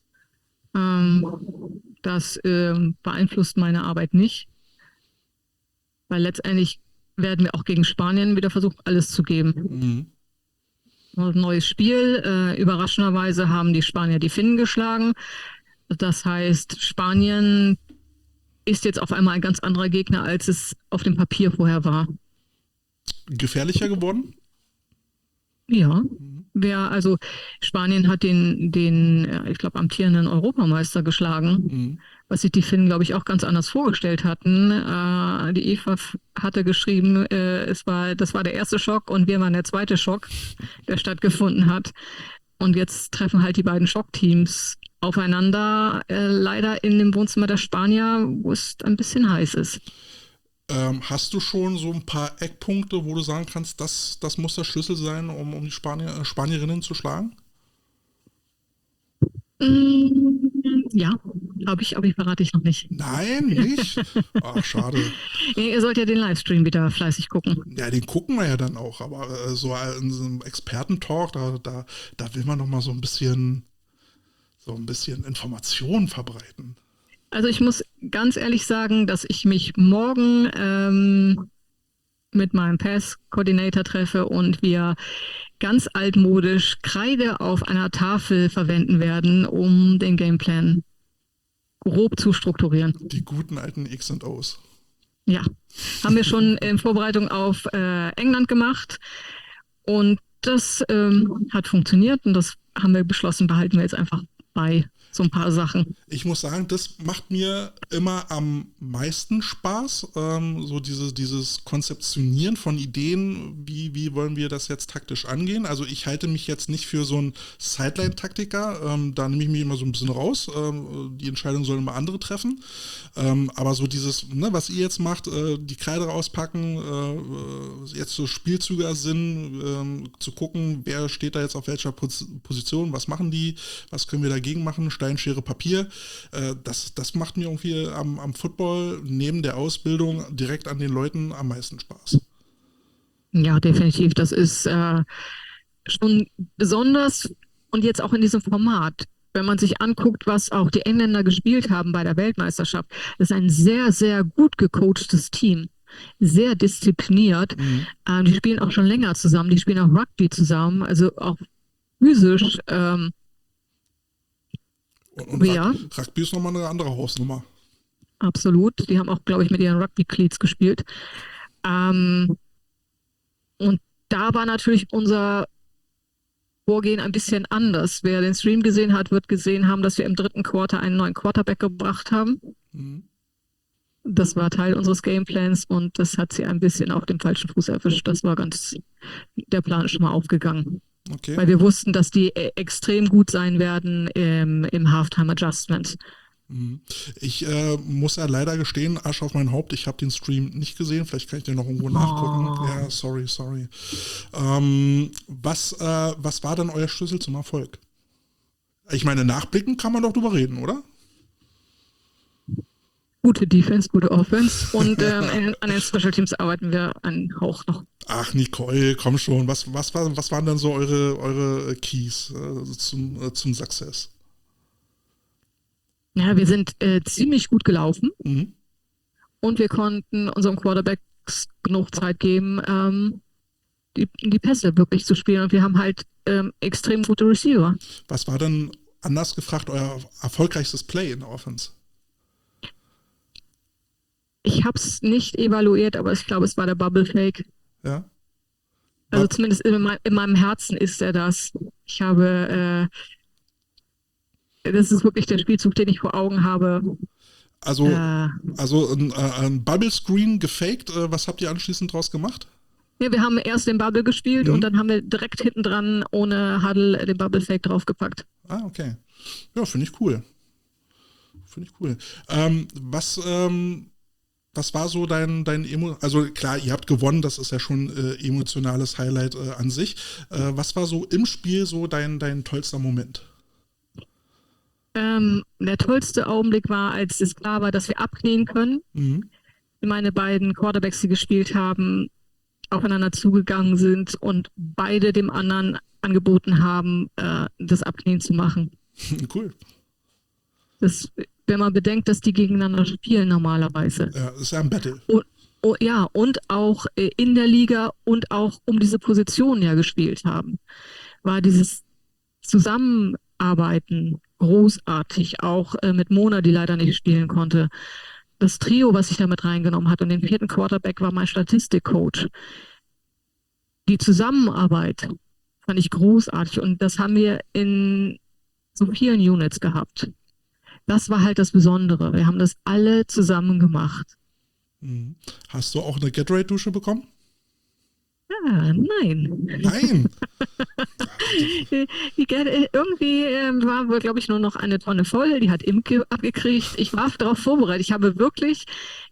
Speaker 3: Das beeinflusst meine Arbeit nicht, weil letztendlich werden wir auch gegen Spanien wieder versuchen, alles zu geben.
Speaker 2: Mhm.
Speaker 3: Ein neues Spiel. Überraschenderweise haben die Spanier die Finnen geschlagen. Das heißt, Spanien ist jetzt auf einmal ein ganz anderer Gegner, als es auf dem Papier vorher war.
Speaker 2: Gefährlicher geworden?
Speaker 3: Ja. Also Spanien hat ich glaube, amtierenden Europameister geschlagen, was sich die Finnen, glaube ich, auch ganz anders vorgestellt hatten. Die Eva hatte geschrieben, das war der erste Schock und wir waren der zweite Schock, der stattgefunden hat. Und jetzt treffen halt die beiden Schockteams aufeinander, leider in dem Wohnzimmer der Spanier, wo es ein bisschen heiß ist.
Speaker 2: Hast du schon so ein paar Eckpunkte, wo du sagen kannst, das muss der Schlüssel sein, um die Spanierinnen zu schlagen?
Speaker 3: Ja, aber ich verrate ich noch nicht.
Speaker 2: Nein, nicht? Ach, schade.
Speaker 3: Ihr sollt ja den Livestream wieder fleißig gucken.
Speaker 2: Ja, den gucken wir ja dann auch, aber so in so einem Expertentalk, da will man noch mal so ein bisschen Informationen verbreiten.
Speaker 3: Also ich muss ganz ehrlich sagen, dass ich mich morgen mit meinem Pass-Coordinator treffe und wir ganz altmodisch Kreide auf einer Tafel verwenden werden, um den Gameplan grob zu strukturieren.
Speaker 2: Die guten alten X und O's.
Speaker 3: Ja, haben wir schon in Vorbereitung auf England gemacht und das hat funktioniert und das haben wir beschlossen, behalten wir jetzt einfach bei. So ein paar Sachen.
Speaker 2: Ich muss sagen, das macht mir immer am meisten Spaß, so dieses Konzeptionieren von Ideen, wie wollen wir das jetzt taktisch angehen. Also ich halte mich jetzt nicht für so einen Sideline-Taktiker, da nehme ich mich immer so ein bisschen raus, die Entscheidung sollen immer andere treffen, aber so dieses, ne, was ihr jetzt macht, die Kreide rauspacken, jetzt so Spielzüge ersinnen, zu gucken, wer steht da jetzt auf welcher Position, was machen die, was können wir dagegen machen, Stein, Schere, Papier. Das macht mir irgendwie am Football neben der Ausbildung direkt an den Leuten am meisten Spaß.
Speaker 3: Ja, definitiv. Das ist schon besonders und jetzt auch in diesem Format. Wenn man sich anguckt, was auch die Engländer gespielt haben bei der Weltmeisterschaft, das ist ein sehr, sehr gut gecoachtes Team. Sehr diszipliniert. Die spielen auch schon länger zusammen. Die spielen auch Rugby zusammen. Also auch physisch.
Speaker 2: Und ja. Rugby ist nochmal eine andere Hausnummer.
Speaker 3: Absolut. Die haben auch, glaube ich, mit ihren Rugby-Cleats gespielt. Und da war natürlich unser Vorgehen ein bisschen anders. Wer den Stream gesehen hat, wird gesehen haben, dass wir im dritten Quarter einen neuen Quarterback gebracht haben. Das war Teil unseres Gameplans und das hat sie ein bisschen auf dem falschen Fuß erwischt. Das war der Plan ist schon mal aufgegangen. Okay. Weil wir wussten, dass die extrem gut sein werden im Halftime Adjustment.
Speaker 2: Ich muss ja leider gestehen, Asche auf mein Haupt, ich habe den Stream nicht gesehen, vielleicht kann ich den noch irgendwo nachgucken. Ja, sorry. Was war denn euer Schlüssel zum Erfolg? Ich meine, nachblicken kann man doch drüber reden, oder?
Speaker 3: Gute Defense, gute Offense und an den Special Teams arbeiten wir einen Hauch noch.
Speaker 2: Ach, Nicole, komm schon. Was waren denn so eure Keys zum Success?
Speaker 3: Ja, wir sind ziemlich gut gelaufen und wir konnten unserem Quarterbacks genug Zeit geben, die Pässe wirklich zu spielen. Und wir haben halt extrem gute Receiver.
Speaker 2: Was war denn, anders gefragt, euer erfolgreichstes Play in der Offense?
Speaker 3: Ich habe es nicht evaluiert, aber ich glaube, es war der Bubble Fake.
Speaker 2: Ja.
Speaker 3: Also zumindest in meinem Herzen ist er das. Ich habe, das ist wirklich der Spielzug, den ich vor Augen habe.
Speaker 2: Also, also ein Bubble Screen gefaked. Was habt ihr anschließend draus gemacht?
Speaker 3: Ja, wir haben erst den Bubble gespielt und
Speaker 2: Mhm.
Speaker 3: dann haben wir direkt hinten dran ohne Huddle den Bubble Fake draufgepackt.
Speaker 2: Ah, okay. Ja, finde ich cool. Finde ich cool. Was war so dein also klar, ihr habt gewonnen, das ist ja schon emotionales Highlight an sich. Was war so im Spiel so dein tollster Moment?
Speaker 3: Der tollste Augenblick war, als es klar war, dass wir abknien können.
Speaker 2: Mhm.
Speaker 3: Meine beiden Quarterbacks, die gespielt haben, aufeinander zugegangen sind und beide dem anderen angeboten haben, das Abknien zu machen.
Speaker 2: Cool.
Speaker 3: Das, wenn man bedenkt, dass die gegeneinander spielen normalerweise.
Speaker 2: Ja, das ist ja ein Battle.
Speaker 3: Und, oh, ja, und auch in der Liga und auch um diese Position ja gespielt haben, war dieses Zusammenarbeiten großartig, auch mit Mona, die leider nicht spielen konnte. Das Trio, was ich damit reingenommen hat und den vierten Quarterback war mein Statistikcoach. Die Zusammenarbeit fand ich großartig und das haben wir in so vielen Units gehabt. Das war halt das Besondere. Wir haben das alle zusammen gemacht.
Speaker 2: Mhm. Hast du auch eine Gatorade-Dusche bekommen?
Speaker 3: Ja, nein.
Speaker 2: Nein.
Speaker 3: Irgendwie war wohl, glaube ich, nur noch eine Tonne voll. Die hat Imke abgekriegt. Ich war darauf vorbereitet. Ich habe wirklich,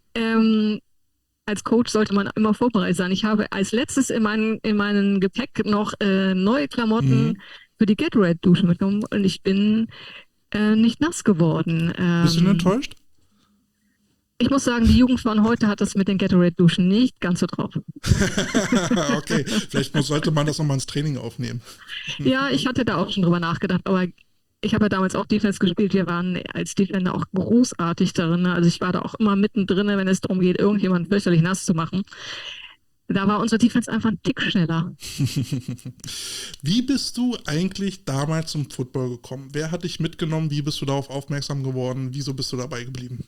Speaker 3: als Coach sollte man immer vorbereitet sein. Ich habe als letztes in meinem Gepäck noch neue Klamotten für die Gatorade-Dusche mitgenommen und ich bin nicht nass geworden.
Speaker 2: Bisschen enttäuscht?
Speaker 3: Ich muss sagen, die Jugend von heute hat das mit den Gatorade-Duschen nicht ganz so drauf.
Speaker 2: Okay, vielleicht sollte man das nochmal ins Training aufnehmen.
Speaker 3: Ja, ich hatte da auch schon drüber nachgedacht, aber ich habe ja damals auch Defense gespielt. Wir waren als Defender auch großartig darin. Also ich war da auch immer mittendrin, wenn es darum geht, irgendjemanden fürchterlich nass zu machen. Da war unsere Defense einfach ein Tick schneller.
Speaker 2: Wie bist du eigentlich damals zum Football gekommen? Wer hat dich mitgenommen? Wie bist du darauf aufmerksam geworden? Wieso bist du dabei geblieben?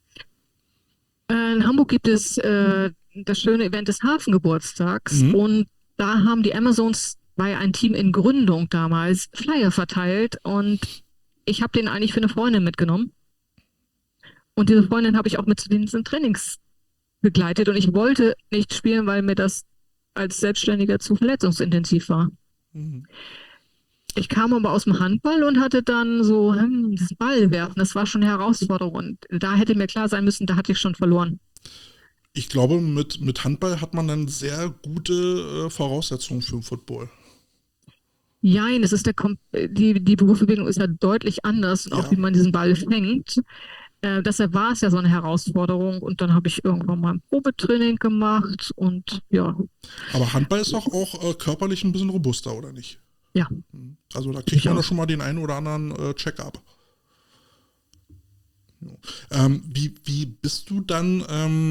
Speaker 3: In Hamburg gibt es das schöne Event des Hafengeburtstags und da haben die Amazons, war ja ein Team in Gründung damals, Flyer verteilt und ich habe den eigentlich für eine Freundin mitgenommen. Und diese Freundin habe ich auch mit zu diesen Trainings begleitet und ich wollte nicht spielen, weil mir das als Selbstständiger zu verletzungsintensiv war.
Speaker 2: Mhm.
Speaker 3: Ich kam aber aus dem Handball und hatte dann so, das Ball werfen, das war schon eine Herausforderung. Und da hätte mir klar sein müssen, da hatte ich schon verloren.
Speaker 2: Ich glaube, mit Handball hat man dann sehr gute Voraussetzungen für den Football.
Speaker 3: Nein, es ist die Berufsbewegung ist ja deutlich anders und auch wie man diesen Ball fängt. Deshalb war es ja so eine Herausforderung und dann habe ich irgendwann mal ein Probetraining gemacht und ja.
Speaker 2: Aber Handball ist doch auch körperlich ein bisschen robuster, oder nicht?
Speaker 3: Ja.
Speaker 2: Also da kriegt man doch schon mal den einen oder anderen Check-up. Wie bist du dann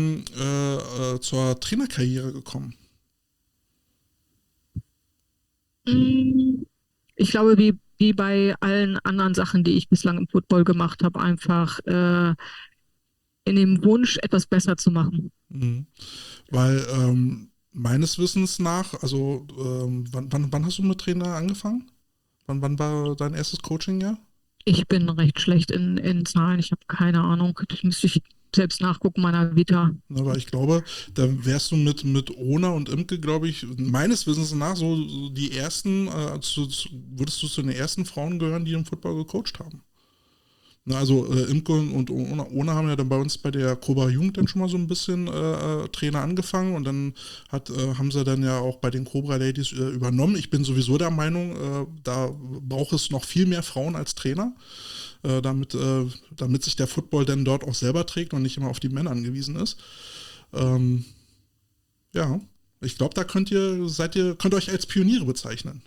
Speaker 2: zur Trainerkarriere gekommen?
Speaker 3: Ich glaube, wie bei allen anderen Sachen, die ich bislang im Football gemacht habe, einfach in dem Wunsch, etwas besser zu machen.
Speaker 2: Mhm. Weil meines Wissens nach, also wann hast du mit Trainer angefangen? Wann war dein erstes Coaching-Jahr?
Speaker 3: Ich bin recht schlecht in Zahlen. Ich habe keine Ahnung. Das müsste ich selbst nachgucken, meiner Vita.
Speaker 2: Aber ich glaube, da wärst du mit Ona und Imke, glaube ich, meines Wissens nach so die ersten, würdest du zu den ersten Frauen gehören, die im Football gecoacht haben. Also Imke und Ona haben ja dann bei uns bei der Cobra Jugend dann schon mal so ein bisschen Trainer angefangen und dann haben sie dann ja auch bei den Cobra Ladies übernommen. Ich bin sowieso der Meinung, da braucht es noch viel mehr Frauen als Trainer, damit sich der Football dann dort auch selber trägt und nicht immer auf die Männer angewiesen ist. Ja, ich glaube, da könnt ihr euch als Pioniere bezeichnen.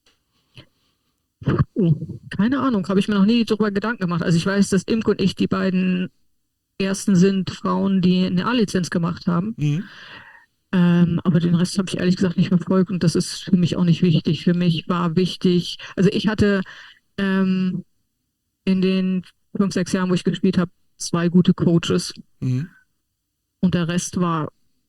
Speaker 3: Keine Ahnung, habe ich mir noch nie darüber Gedanken gemacht. Also ich weiß, dass Imke und ich die beiden ersten sind Frauen, die eine A-Lizenz gemacht haben. Aber den Rest habe ich ehrlich gesagt nicht verfolgt und das ist für mich auch nicht wichtig. Für mich war wichtig, also ich hatte in den 5, 6 Jahren, wo ich gespielt habe, 2 gute Coaches. Und der Rest war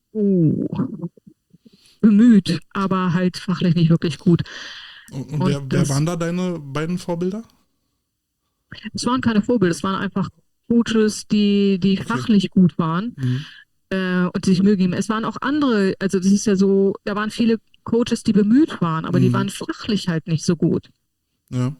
Speaker 3: bemüht, aber halt fachlich nicht wirklich gut.
Speaker 2: Und wer waren da deine beiden Vorbilder?
Speaker 3: Es waren keine Vorbilder, es waren einfach Coaches, die
Speaker 2: Okay.
Speaker 3: fachlich gut waren
Speaker 2: Mhm.
Speaker 3: und sich Mühe geben. Es waren auch andere, also das ist ja so, da waren viele Coaches, die bemüht waren, aber die
Speaker 2: Mhm.
Speaker 3: waren fachlich halt nicht so gut.
Speaker 2: Ja.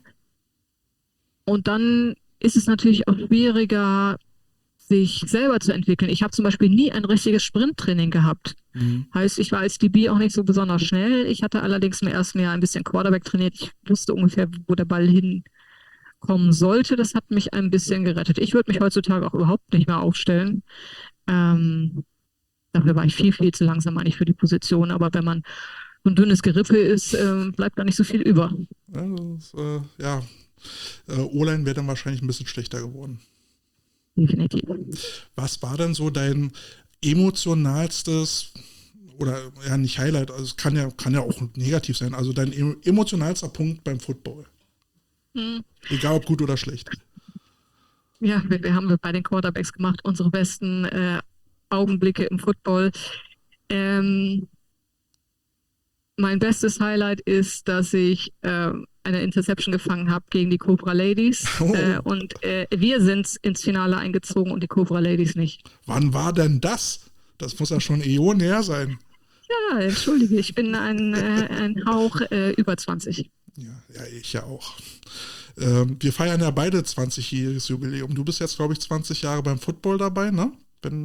Speaker 3: Und dann ist es natürlich auch schwieriger, sich selber zu entwickeln. Ich habe zum Beispiel nie ein richtiges Sprinttraining gehabt.
Speaker 2: Mhm.
Speaker 3: Heißt, ich war als DB auch nicht so besonders schnell. Ich hatte allerdings im ersten Jahr ein bisschen Quarterback trainiert. Ich wusste ungefähr, wo der Ball hinkommen sollte. Das hat mich ein bisschen gerettet. Ich würde mich heutzutage auch überhaupt nicht mehr aufstellen. Ähm, Dafür war ich viel, viel zu langsam eigentlich für die Position. Aber wenn man so ein dünnes Gerippe ist, bleibt da nicht so viel über.
Speaker 2: Ja, ja. O-Line wäre dann wahrscheinlich ein bisschen schlechter geworden.
Speaker 3: Definitiv.
Speaker 2: Was war denn so dein emotionalstes oder ja nicht Highlight, also es kann ja auch negativ sein, also dein emotionalster Punkt beim Football?
Speaker 3: Hm.
Speaker 2: Egal ob gut oder schlecht.
Speaker 3: Ja, wir haben bei den Quarterbacks gemacht, unsere besten Augenblicke im Football. Ähm, Mein bestes Highlight ist, dass ich eine Interception gefangen habe gegen die Cobra Ladies.
Speaker 2: Oh,
Speaker 3: Wir sind ins Finale eingezogen und die Cobra Ladies nicht.
Speaker 2: wann war denn das? Das muss ja schon Äonen her sein.
Speaker 3: Ja, entschuldige, ich bin ein Hauch über 20.
Speaker 2: Ja, ja, ich ja auch. Wir feiern ja beide 20-jähriges Jubiläum. Du bist jetzt, glaube ich, 20 Jahre beim Football dabei, ne?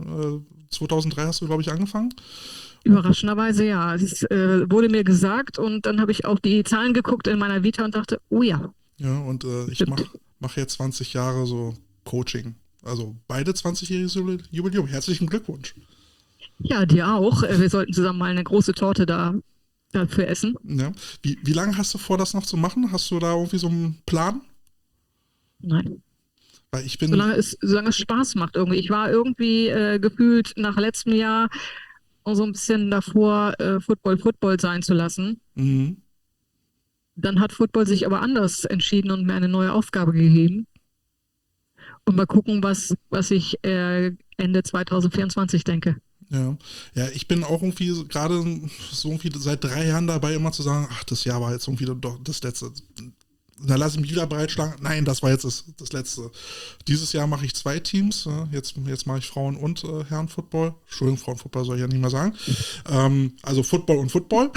Speaker 2: 2003 hast du, glaube ich, angefangen. Und,
Speaker 3: Überraschenderweise ja. Es wurde mir gesagt und dann habe ich auf die Zahlen geguckt in meiner Vita und dachte, oh ja,
Speaker 2: ja, und ich
Speaker 3: stimmt.
Speaker 2: mach jetzt 20 Jahre so Coaching. Also beide 20-jähriges Jubiläum. Herzlichen Glückwunsch.
Speaker 3: Ja, dir auch. Wir sollten zusammen mal eine große Torte dafür essen.
Speaker 2: Ja. Wie lange hast du vor, das noch zu machen? Hast du da irgendwie so einen Plan?
Speaker 3: Nein.
Speaker 2: Weil ich bin,
Speaker 3: Solange es Spaß macht irgendwie. Ich war irgendwie gefühlt nach letztem Jahr so ein bisschen davor, Football sein zu lassen.
Speaker 2: mhm,
Speaker 3: Dann hat Football sich aber anders entschieden und mir eine neue Aufgabe gegeben. Und mal gucken, was ich Ende 2024 denke.
Speaker 2: ja. Ja, ich bin auch irgendwie gerade so irgendwie seit 3 Jahren dabei, immer zu sagen, ach, das Jahr war jetzt irgendwie doch das letzte. Dann lasse ich mich wieder breitschlagen. Nein, das war jetzt das letzte. Dieses Jahr mache ich 2 Teams. Jetzt mache ich Frauen- und Herren-Football. Entschuldigung, Frauenfootball soll ich ja nicht mehr sagen. Also Football und Football.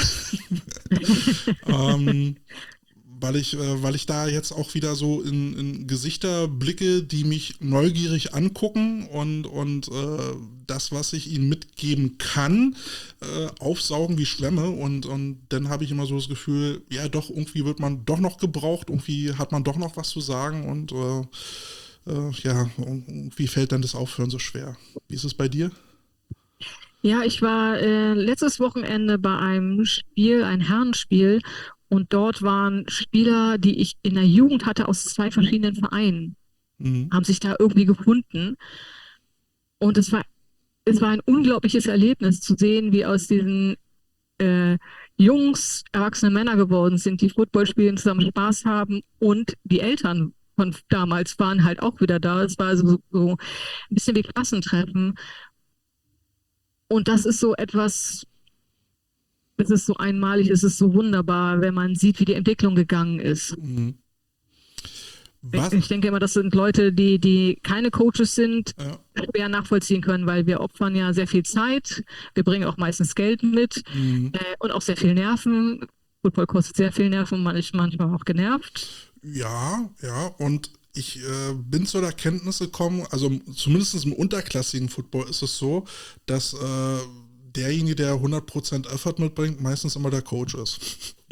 Speaker 2: ähm, weil ich da jetzt auch wieder so in Gesichter blicke, die mich neugierig angucken und das, was ich ihnen mitgeben kann, aufsaugen wie Schwämme und dann habe ich immer so das Gefühl, ja doch, irgendwie wird man doch noch gebraucht, irgendwie hat man doch noch was zu sagen und ja, irgendwie fällt dann das Aufhören so schwer. Wie ist es bei dir?
Speaker 3: Ja, ich war letztes Wochenende bei einem Spiel, ein Herrenspiel, und dort waren Spieler, die ich in der Jugend hatte aus 2 verschiedenen Vereinen,
Speaker 2: Mhm.
Speaker 3: haben sich da irgendwie gefunden. Und es war ein unglaubliches Erlebnis zu sehen, wie aus diesen äh, Jungs erwachsene Männer geworden sind, die Football spielen, zusammen Spaß haben und die Eltern von damals waren halt auch wieder da. Es war so ein bisschen wie Klassentreffen. Und das ist so etwas, es ist so einmalig, es ist so wunderbar, wenn man sieht, wie die Entwicklung gegangen ist.
Speaker 2: Mhm. Was?
Speaker 3: Ich denke immer, das sind Leute, die keine Coaches sind,
Speaker 2: Ja.
Speaker 3: schwer nachvollziehen können, weil wir opfern ja sehr viel Zeit, wir bringen auch meistens Geld mit
Speaker 2: Mhm.
Speaker 3: und auch sehr viel Nerven. Football kostet sehr viel Nerven, man ist manchmal auch genervt.
Speaker 2: Ja, ja, und ich bin zu der Kenntnis gekommen, also zumindest im unterklassigen Football ist es so, dass derjenige, der 100% Effort mitbringt, meistens immer der Coach ist.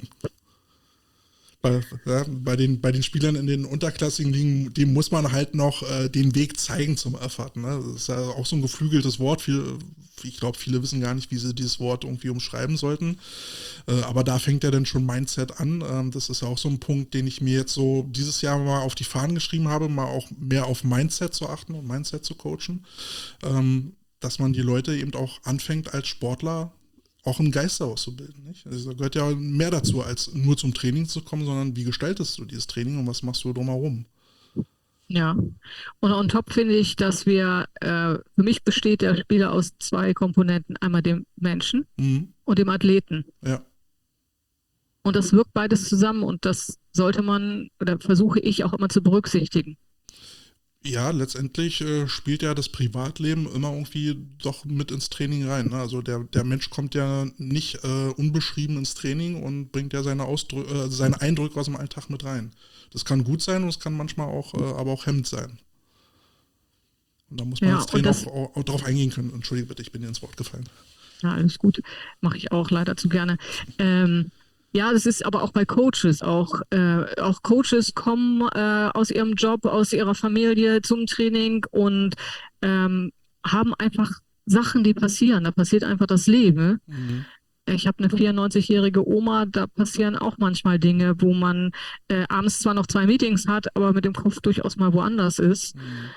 Speaker 2: Bei den Spielern in den unterklassigen Ligen, dem muss man halt noch den Weg zeigen zum Effort. Ne? Das ist ja auch so ein geflügeltes Wort. Ich glaube, viele wissen gar nicht, wie sie dieses Wort irgendwie umschreiben sollten. Aber da fängt ja dann schon Mindset an. Das ist ja auch so ein Punkt, den ich mir jetzt so dieses Jahr mal auf die Fahnen geschrieben habe, mal auch mehr auf Mindset zu achten und Mindset zu coachen. Dass man die Leute eben auch anfängt als Sportler auch einen Geist auszubilden. Nicht? Also da gehört ja mehr dazu, als nur zum Training zu kommen, sondern wie gestaltest du dieses Training und was machst du drumherum?
Speaker 3: Ja. Und on top finde ich, dass für mich besteht der Spieler aus 2 Komponenten, einmal dem Menschen
Speaker 2: Mhm.
Speaker 3: und dem Athleten.
Speaker 2: Ja.
Speaker 3: Und das wirkt beides zusammen und das sollte man oder versuche ich auch immer zu berücksichtigen.
Speaker 2: Ja, letztendlich spielt ja das Privatleben immer irgendwie doch mit ins Training rein. Ne? Also der Mensch kommt ja nicht unbeschrieben ins Training und bringt ja seine Eindrücke aus dem Alltag mit rein. Das kann gut sein und es kann manchmal auch, aber auch hemmend sein. Und da muss man
Speaker 3: Ja,
Speaker 2: als
Speaker 3: und
Speaker 2: Trainer
Speaker 3: das,
Speaker 2: auch drauf eingehen können. Entschuldige bitte, ich bin dir ins Wort gefallen.
Speaker 3: ja, alles gut, mache ich auch leider zu gerne. Ja, das ist aber auch bei Coaches. Auch Coaches kommen aus ihrem Job, aus ihrer Familie zum Training und ähm, haben einfach Sachen, die passieren. Da passiert einfach das Leben.
Speaker 2: Mhm.
Speaker 3: Ich habe eine 94-jährige Oma, da passieren auch manchmal Dinge, wo man abends zwar noch 2 Meetings hat, aber mit dem Kopf durchaus mal woanders ist.
Speaker 2: Mhm.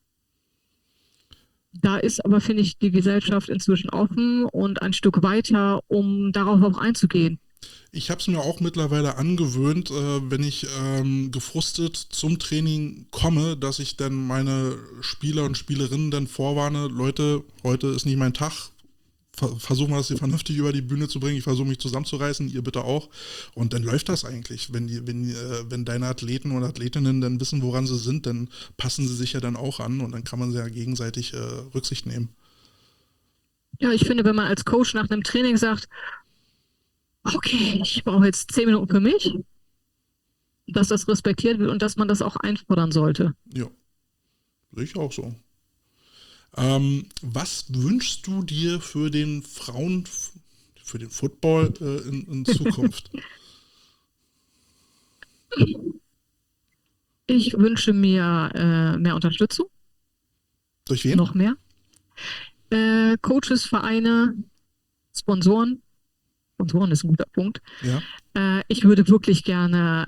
Speaker 3: Da ist aber, finde ich, die Gesellschaft inzwischen offen und ein Stück weiter, um darauf auch einzugehen.
Speaker 2: Ich habe es mir auch mittlerweile angewöhnt, wenn ich gefrustet zum Training komme, dass ich dann meine Spieler und Spielerinnen dann vorwarne, Leute, heute ist nicht mein Tag, versuchen wir das hier vernünftig über die Bühne zu bringen, ich versuche mich zusammenzureißen, ihr bitte auch. Und dann läuft das eigentlich. Wenn deine Athleten oder Athletinnen dann wissen, woran sie sind, dann passen sie sich ja dann auch an und dann kann man ja gegenseitig Rücksicht nehmen.
Speaker 3: Ja, ich finde, wenn man als Coach nach einem Training sagt, okay, ich brauche jetzt 10 Minuten für mich, dass das respektiert wird und dass man das auch einfordern sollte.
Speaker 2: Ja, sehe ich auch so. Was wünschst du dir für den Football in Zukunft?
Speaker 3: Ich wünsche mir mehr Unterstützung,
Speaker 2: Durch wen?
Speaker 3: noch mehr. Coaches, Vereine, Sponsoren. Sponsoren ist ein guter Punkt.
Speaker 2: Ja.
Speaker 3: Ich würde wirklich gerne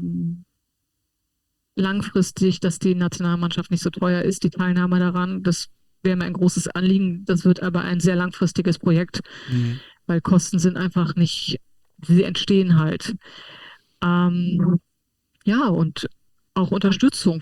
Speaker 3: langfristig, dass die Nationalmannschaft nicht so teuer ist, die Teilnahme daran. Das wäre mir ein großes Anliegen. Das wird aber ein sehr langfristiges Projekt,
Speaker 2: Mhm.
Speaker 3: weil Kosten sind einfach nicht, sie entstehen halt. Ähm, ja, und auch Unterstützung.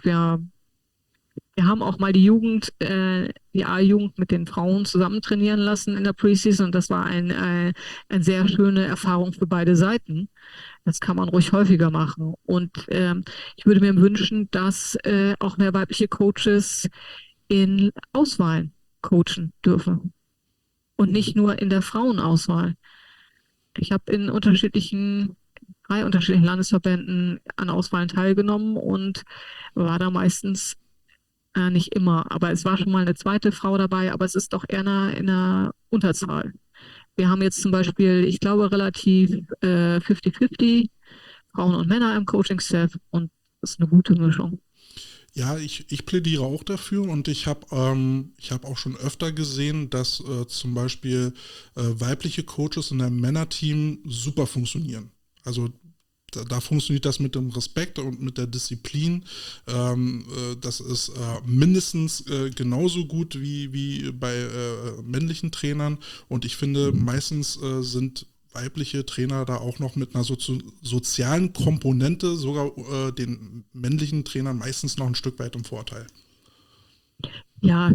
Speaker 3: Wir haben auch mal die A-Jugend mit den Frauen zusammen trainieren lassen in der Preseason und das war eine sehr schöne Erfahrung für beide Seiten. Das kann man ruhig häufiger machen. Und ich würde mir wünschen, dass auch mehr weibliche Coaches in Auswahlen coachen dürfen und nicht nur in der Frauenauswahl. Ich habe in 3 unterschiedlichen Landesverbänden an Auswahlen teilgenommen und war da meistens nicht immer, aber es war schon mal eine zweite Frau dabei, aber es ist doch eher in einer Unterzahl. Wir haben jetzt zum Beispiel, ich glaube, relativ 50-50 Frauen und Männer im Coaching-Staff und das ist eine gute Mischung.
Speaker 2: Ja, ich plädiere auch dafür und ich hab auch schon öfter gesehen, dass zum Beispiel weibliche Coaches in einem Männerteam super funktionieren. Also da funktioniert das mit dem Respekt und mit der Disziplin. Das ist mindestens genauso gut wie bei männlichen Trainern. Und ich finde, meistens sind weibliche Trainer da auch noch mit einer sozialen Komponente sogar den männlichen Trainern meistens noch ein Stück weit im Vorteil.
Speaker 3: Ja,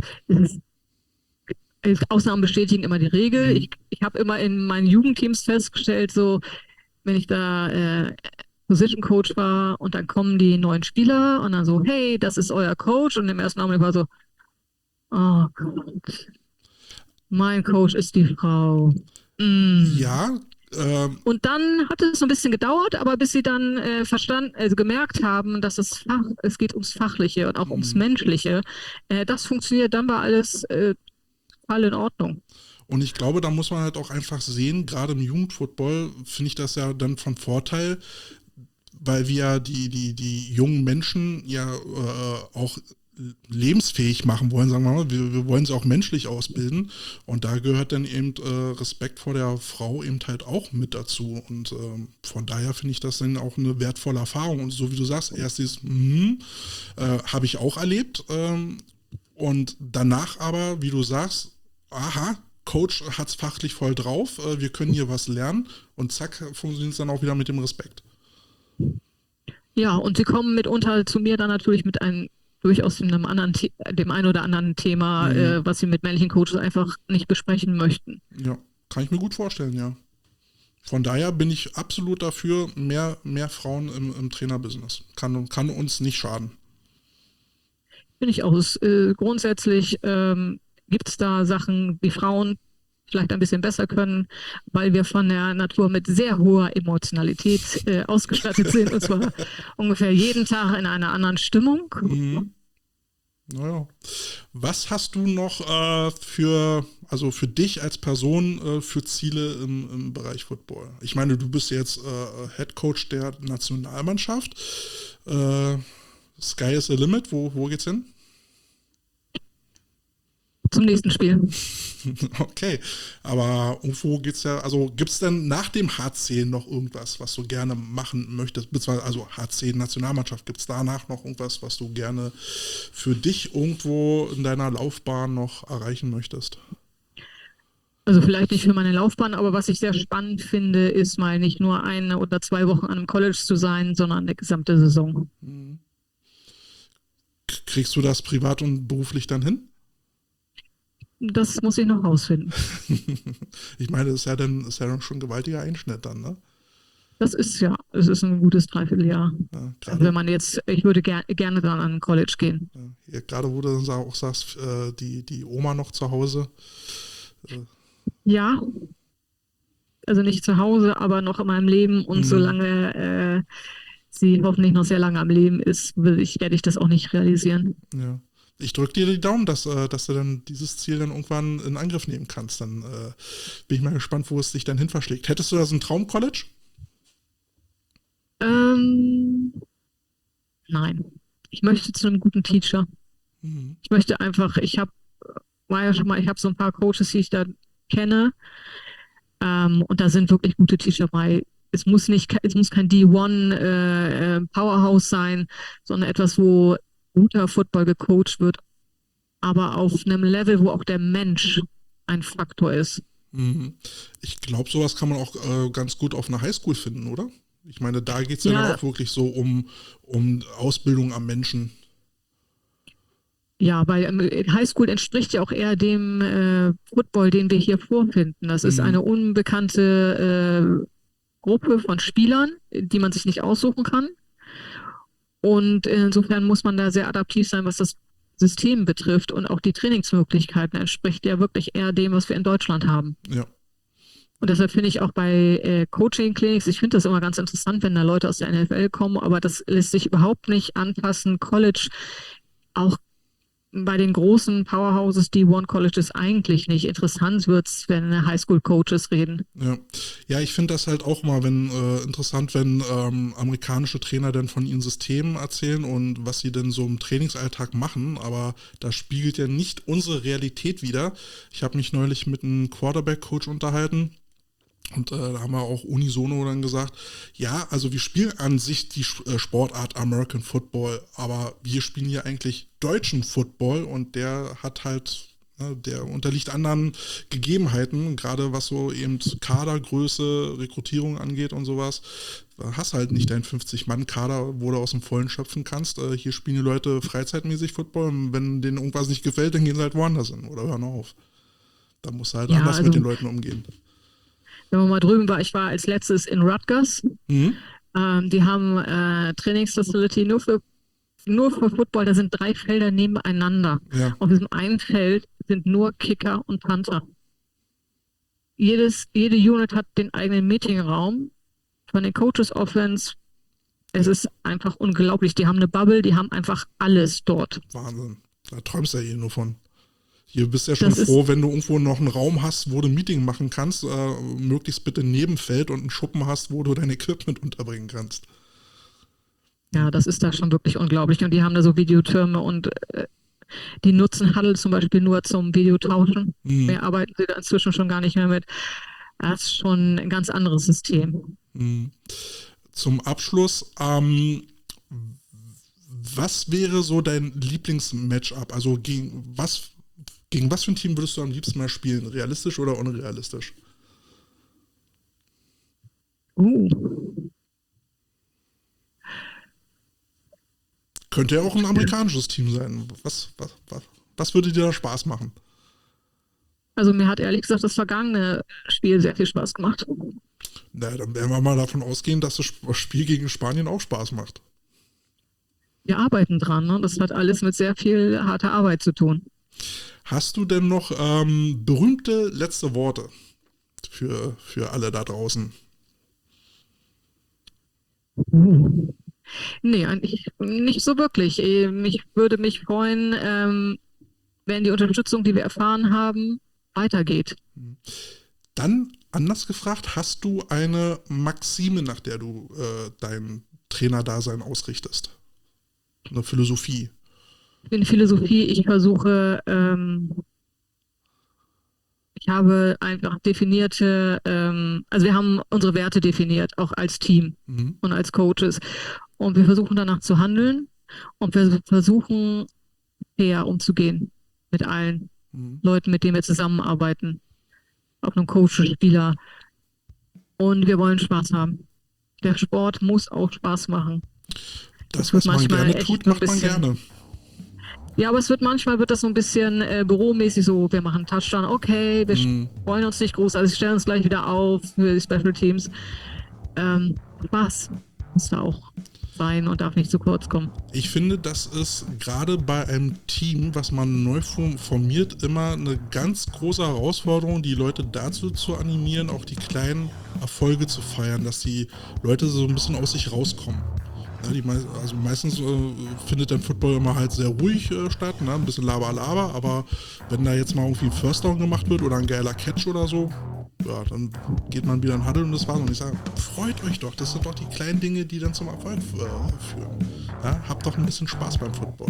Speaker 3: Ausnahmen bestätigen immer die Regel.
Speaker 2: Mhm.
Speaker 3: Ich habe immer in meinen Jugendteams festgestellt, so wenn ich da Position Coach war und dann kommen die neuen Spieler und dann so, hey, das ist euer Coach und im ersten Augenblick war so, oh Gott, mein Coach ist die Frau. Mm.
Speaker 2: Ja,
Speaker 3: Und dann hat es so ein bisschen gedauert, aber bis sie dann gemerkt haben, dass es geht ums Fachliche und auch ums
Speaker 2: mh.
Speaker 3: Menschliche, das funktioniert, dann war alles total in Ordnung.
Speaker 2: Und ich glaube, da muss man halt auch einfach sehen, gerade im Jugendfootball finde ich das ja dann von Vorteil, weil wir ja die jungen Menschen ja auch lebensfähig machen wollen, sagen wir mal. Wir wollen sie auch menschlich ausbilden. Und da gehört dann eben Respekt vor der Frau eben halt auch mit dazu. Und von daher finde ich das dann auch eine wertvolle Erfahrung. Und so wie du sagst, erst dieses habe ich auch erlebt. Und danach aber, wie du sagst, aha, Coach hat es fachlich voll drauf, wir können hier was lernen und zack, funktioniert es dann auch wieder mit dem Respekt.
Speaker 3: Ja, und sie kommen mitunter zu mir dann natürlich mit einem durchaus dem ein oder anderen Thema,
Speaker 2: Mhm.
Speaker 3: was sie mit männlichen Coaches einfach nicht besprechen möchten.
Speaker 2: Ja, kann ich mir gut vorstellen, ja. Von daher bin ich absolut dafür, mehr Frauen im Trainerbusiness. Kann uns nicht schaden.
Speaker 3: Finde ich auch. Grundsätzlich gibt es da Sachen, die Frauen vielleicht ein bisschen besser können, weil wir von der Natur mit sehr hoher Emotionalität ausgestattet sind, und zwar ungefähr jeden Tag in einer anderen Stimmung.
Speaker 2: Mhm. Naja. Was hast du noch also für dich als Person für Ziele im Bereich Football? Ich meine, du bist jetzt Head Coach der Nationalmannschaft. Äh, Sky is the limit. Wo geht's hin?
Speaker 3: Zum nächsten Spiel.
Speaker 2: Okay, aber irgendwo geht's ja, also gibt es denn nach dem HC noch irgendwas, was du gerne machen möchtest, beziehungsweise also HC Nationalmannschaft, gibt es danach noch irgendwas, was du gerne für dich irgendwo in deiner Laufbahn noch erreichen möchtest?
Speaker 3: Also vielleicht nicht für meine Laufbahn, aber was ich sehr spannend finde, ist mal nicht nur 1 oder 2 Wochen an einem College zu sein, sondern eine gesamte Saison.
Speaker 2: Mhm. Kriegst du das privat und beruflich dann hin?
Speaker 3: Das muss ich noch rausfinden.
Speaker 2: Ich meine, ist ja dann schon ein gewaltiger Einschnitt dann, ne?
Speaker 3: Es ist ein gutes Dreivierteljahr.
Speaker 2: Ja,
Speaker 3: Also wenn
Speaker 2: gerade,
Speaker 3: man jetzt, ich würde gerne dann an ein College gehen.
Speaker 2: ja, gerade wo du dann auch sagst, die Oma noch zu Hause. Äh,
Speaker 3: Ja, also nicht zu Hause, aber noch in meinem Leben, und
Speaker 2: mhm.
Speaker 3: solange sie hoffentlich noch sehr lange am Leben ist, werde ich das auch nicht realisieren.
Speaker 2: Ja. Ich drücke dir die Daumen, dass du dann dieses Ziel dann irgendwann in Angriff nehmen kannst. Dann bin ich mal gespannt, wo es dich dann hin verschlägt. Hättest du da so ein Traum-College?
Speaker 3: Ähm, nein. Ich möchte zu einem guten Teacher.
Speaker 2: Mhm.
Speaker 3: Ich möchte einfach, war ja schon mal, ich habe so ein paar Coaches, die ich da kenne, und da sind wirklich gute Teacher bei. Es muss kein D1 Powerhouse sein, sondern etwas, wo guter Football gecoacht wird, aber auf einem Level, wo auch der Mensch ein Faktor ist.
Speaker 2: Mhm. Ich glaube, sowas kann man auch ganz gut auf einer Highschool finden, oder? Ich meine, da geht es ja dann
Speaker 3: Ja,
Speaker 2: auch wirklich so um Ausbildung am Menschen.
Speaker 3: ja, weil Highschool entspricht ja auch eher dem Football, den wir hier vorfinden. Das ist
Speaker 2: Mhm.
Speaker 3: eine unbekannte Gruppe von Spielern, die man sich nicht aussuchen kann. Und insofern muss man da sehr adaptiv sein, was das System betrifft. Und auch die Trainingsmöglichkeiten entspricht ja wirklich eher dem, was wir in Deutschland haben.
Speaker 2: Ja.
Speaker 3: Und deshalb finde ich auch bei Coaching-Clinics, ich finde das immer ganz interessant, wenn da Leute aus der NFL kommen, aber das lässt sich überhaupt nicht anpassen. College, auch bei den großen Powerhouses, D1 Colleges eigentlich nicht. Interessant wird es, wenn Highschool-Coaches reden.
Speaker 2: Ja, ja, ich finde das halt auch mal interessant, wenn amerikanische Trainer dann von ihren Systemen erzählen und was sie denn so im Trainingsalltag machen, aber das spiegelt ja nicht unsere Realität wider. Ich habe mich neulich mit einem Quarterback-Coach unterhalten. Und da haben wir auch unisono dann gesagt, ja, also wir spielen an sich die Sportart American Football, aber wir spielen hier eigentlich deutschen Football und der hat halt, ne, der unterliegt anderen Gegebenheiten, gerade was so eben Kadergröße, Rekrutierung angeht und sowas. Da hast halt nicht deinen 50-Mann-Kader, wo du aus dem Vollen schöpfen kannst. Hier spielen die Leute freizeitmäßig Football und wenn denen irgendwas nicht gefällt, dann gehen sie halt woanders hin oder hören auf. Da musst du halt
Speaker 3: Ja,
Speaker 2: anders mit den
Speaker 3: also
Speaker 2: Leuten umgehen.
Speaker 3: wenn man mal drüben war, ich war als letztes in Rutgers.
Speaker 2: Mhm.
Speaker 3: Die haben Trainingsfacility nur für Football, da sind 3 Felder nebeneinander.
Speaker 2: Ja,
Speaker 3: Auf diesem einen Feld sind nur Kicker und Panther. Jede Unit hat den eigenen Meetingraum von den Coaches Offense. Es ist einfach unglaublich. Die haben eine Bubble, die haben einfach alles dort.
Speaker 2: Wahnsinn. Da träumst du ja hier nur von. Hier bist du ja schon
Speaker 3: Das ist,
Speaker 2: froh, wenn du irgendwo noch einen Raum hast, wo du ein Meeting machen kannst, möglichst bitte ein Nebenfeld und einen Schuppen hast, wo du dein Equipment unterbringen kannst.
Speaker 3: ja, das ist da schon wirklich unglaublich. Und die haben da so Videotürme, und die nutzen Huddle zum Beispiel nur zum Videotauschen.
Speaker 2: Mhm.
Speaker 3: Mehr arbeiten sie da inzwischen schon gar nicht mehr mit. Das ist schon ein ganz anderes System.
Speaker 2: Mhm. Zum Abschluss, was wäre so dein Lieblingsmatchup? Also gegen was für ein Team würdest du am liebsten mal spielen? Realistisch oder unrealistisch?
Speaker 3: Uh.
Speaker 2: Könnte ja auch ein amerikanisches Team sein. Was würde dir da Spaß machen?
Speaker 3: Also mir hat ehrlich gesagt das vergangene Spiel sehr viel Spaß gemacht.
Speaker 2: Na, dann werden wir mal davon ausgehen, dass das Spiel gegen Spanien auch Spaß macht.
Speaker 3: Wir arbeiten dran, ne? Das hat alles mit sehr viel harter Arbeit zu tun.
Speaker 2: Hast du denn noch berühmte letzte Worte für alle da draußen?
Speaker 3: Nee, eigentlich nicht so wirklich. Ich würde mich freuen, wenn die Unterstützung, die wir erfahren haben, weitergeht.
Speaker 2: Dann anders gefragt, hast du eine Maxime, nach der du dein Trainerdasein ausrichtest? Eine Philosophie?
Speaker 3: In Philosophie, ich habe einfach definierte, also wir haben unsere Werte definiert, auch als Team
Speaker 2: Mhm.
Speaker 3: und als Coaches. Und wir versuchen danach zu handeln und wir versuchen fair umzugehen mit allen
Speaker 2: Mhm.
Speaker 3: Leuten, mit denen wir zusammenarbeiten. Ob nun Coach, Spieler. Und wir wollen Spaß haben. Der Sport muss auch Spaß machen.
Speaker 2: Das,
Speaker 3: Das wird
Speaker 2: was man
Speaker 3: manchmal
Speaker 2: gerne
Speaker 3: echt
Speaker 2: tut,
Speaker 3: so ein
Speaker 2: macht man
Speaker 3: bisschen.
Speaker 2: gerne.
Speaker 3: Ja, aber manchmal wird das so ein bisschen büromäßig so, wir machen Touchdown, okay, wir
Speaker 2: Mhm.
Speaker 3: freuen uns nicht groß, also wir stellen uns gleich wieder auf für die Special Teams. Spaß muss da auch sein und darf nicht zu kurz kommen.
Speaker 2: Ich finde, das ist gerade bei einem Team, was man neu formiert, immer eine ganz große Herausforderung, die Leute dazu zu animieren, auch die kleinen Erfolge zu feiern, dass die Leute so ein bisschen aus sich rauskommen. Ja, also meistens findet dann Football immer halt sehr ruhig statt, ne? Ein bisschen Laber, aber wenn da jetzt mal irgendwie ein First Down gemacht wird oder ein geiler Catch oder so, ja, dann geht man wieder in den Huddle und das war's. Und ich sage, freut euch doch, das sind doch die kleinen Dinge, die dann zum Erfolg führen. Ja, habt doch ein bisschen Spaß beim Football.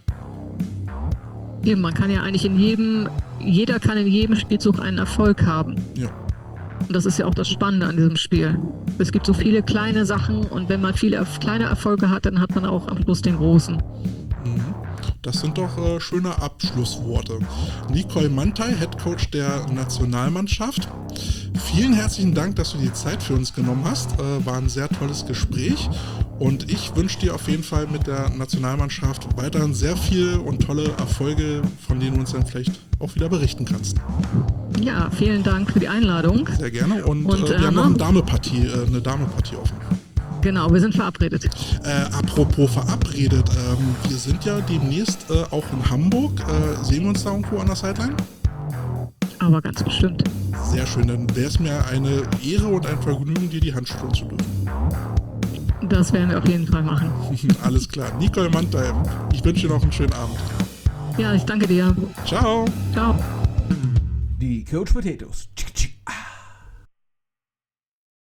Speaker 3: Eben, man kann ja eigentlich jeder kann in jedem Spielzug einen Erfolg haben.
Speaker 2: Ja.
Speaker 3: Und das ist ja auch das Spannende an diesem Spiel. Es gibt so viele kleine Sachen und wenn man viele kleine Erfolge hat, dann hat man auch am Schluss den großen.
Speaker 2: Das sind doch schöne Abschlussworte. Nicole Mantai, Headcoach der Nationalmannschaft. Vielen herzlichen Dank, dass du die Zeit für uns genommen hast. War ein sehr tolles Gespräch. Und ich wünsche dir auf jeden Fall mit der Nationalmannschaft weiterhin sehr viel und tolle Erfolge, von denen du uns dann vielleicht auch wieder berichten kannst.
Speaker 3: Ja, vielen Dank für die Einladung.
Speaker 2: Sehr gerne. Und wir haben noch eine Dame-Partie offen.
Speaker 3: Genau, wir sind verabredet.
Speaker 2: Apropos verabredet, wir sind ja demnächst auch in Hamburg. Sehen wir uns da irgendwo an der Sideline?
Speaker 3: Aber ganz bestimmt.
Speaker 2: Sehr schön, dann wäre es mir eine Ehre und ein Vergnügen, dir die Hand schütteln zu dürfen.
Speaker 3: Das werden wir auf jeden Fall machen.
Speaker 2: Alles klar. Nicole Mantai, ich wünsche dir noch einen schönen Abend.
Speaker 3: Ja, ich danke dir.
Speaker 2: Ciao.
Speaker 3: Ciao.
Speaker 1: Die Coach Potatoes.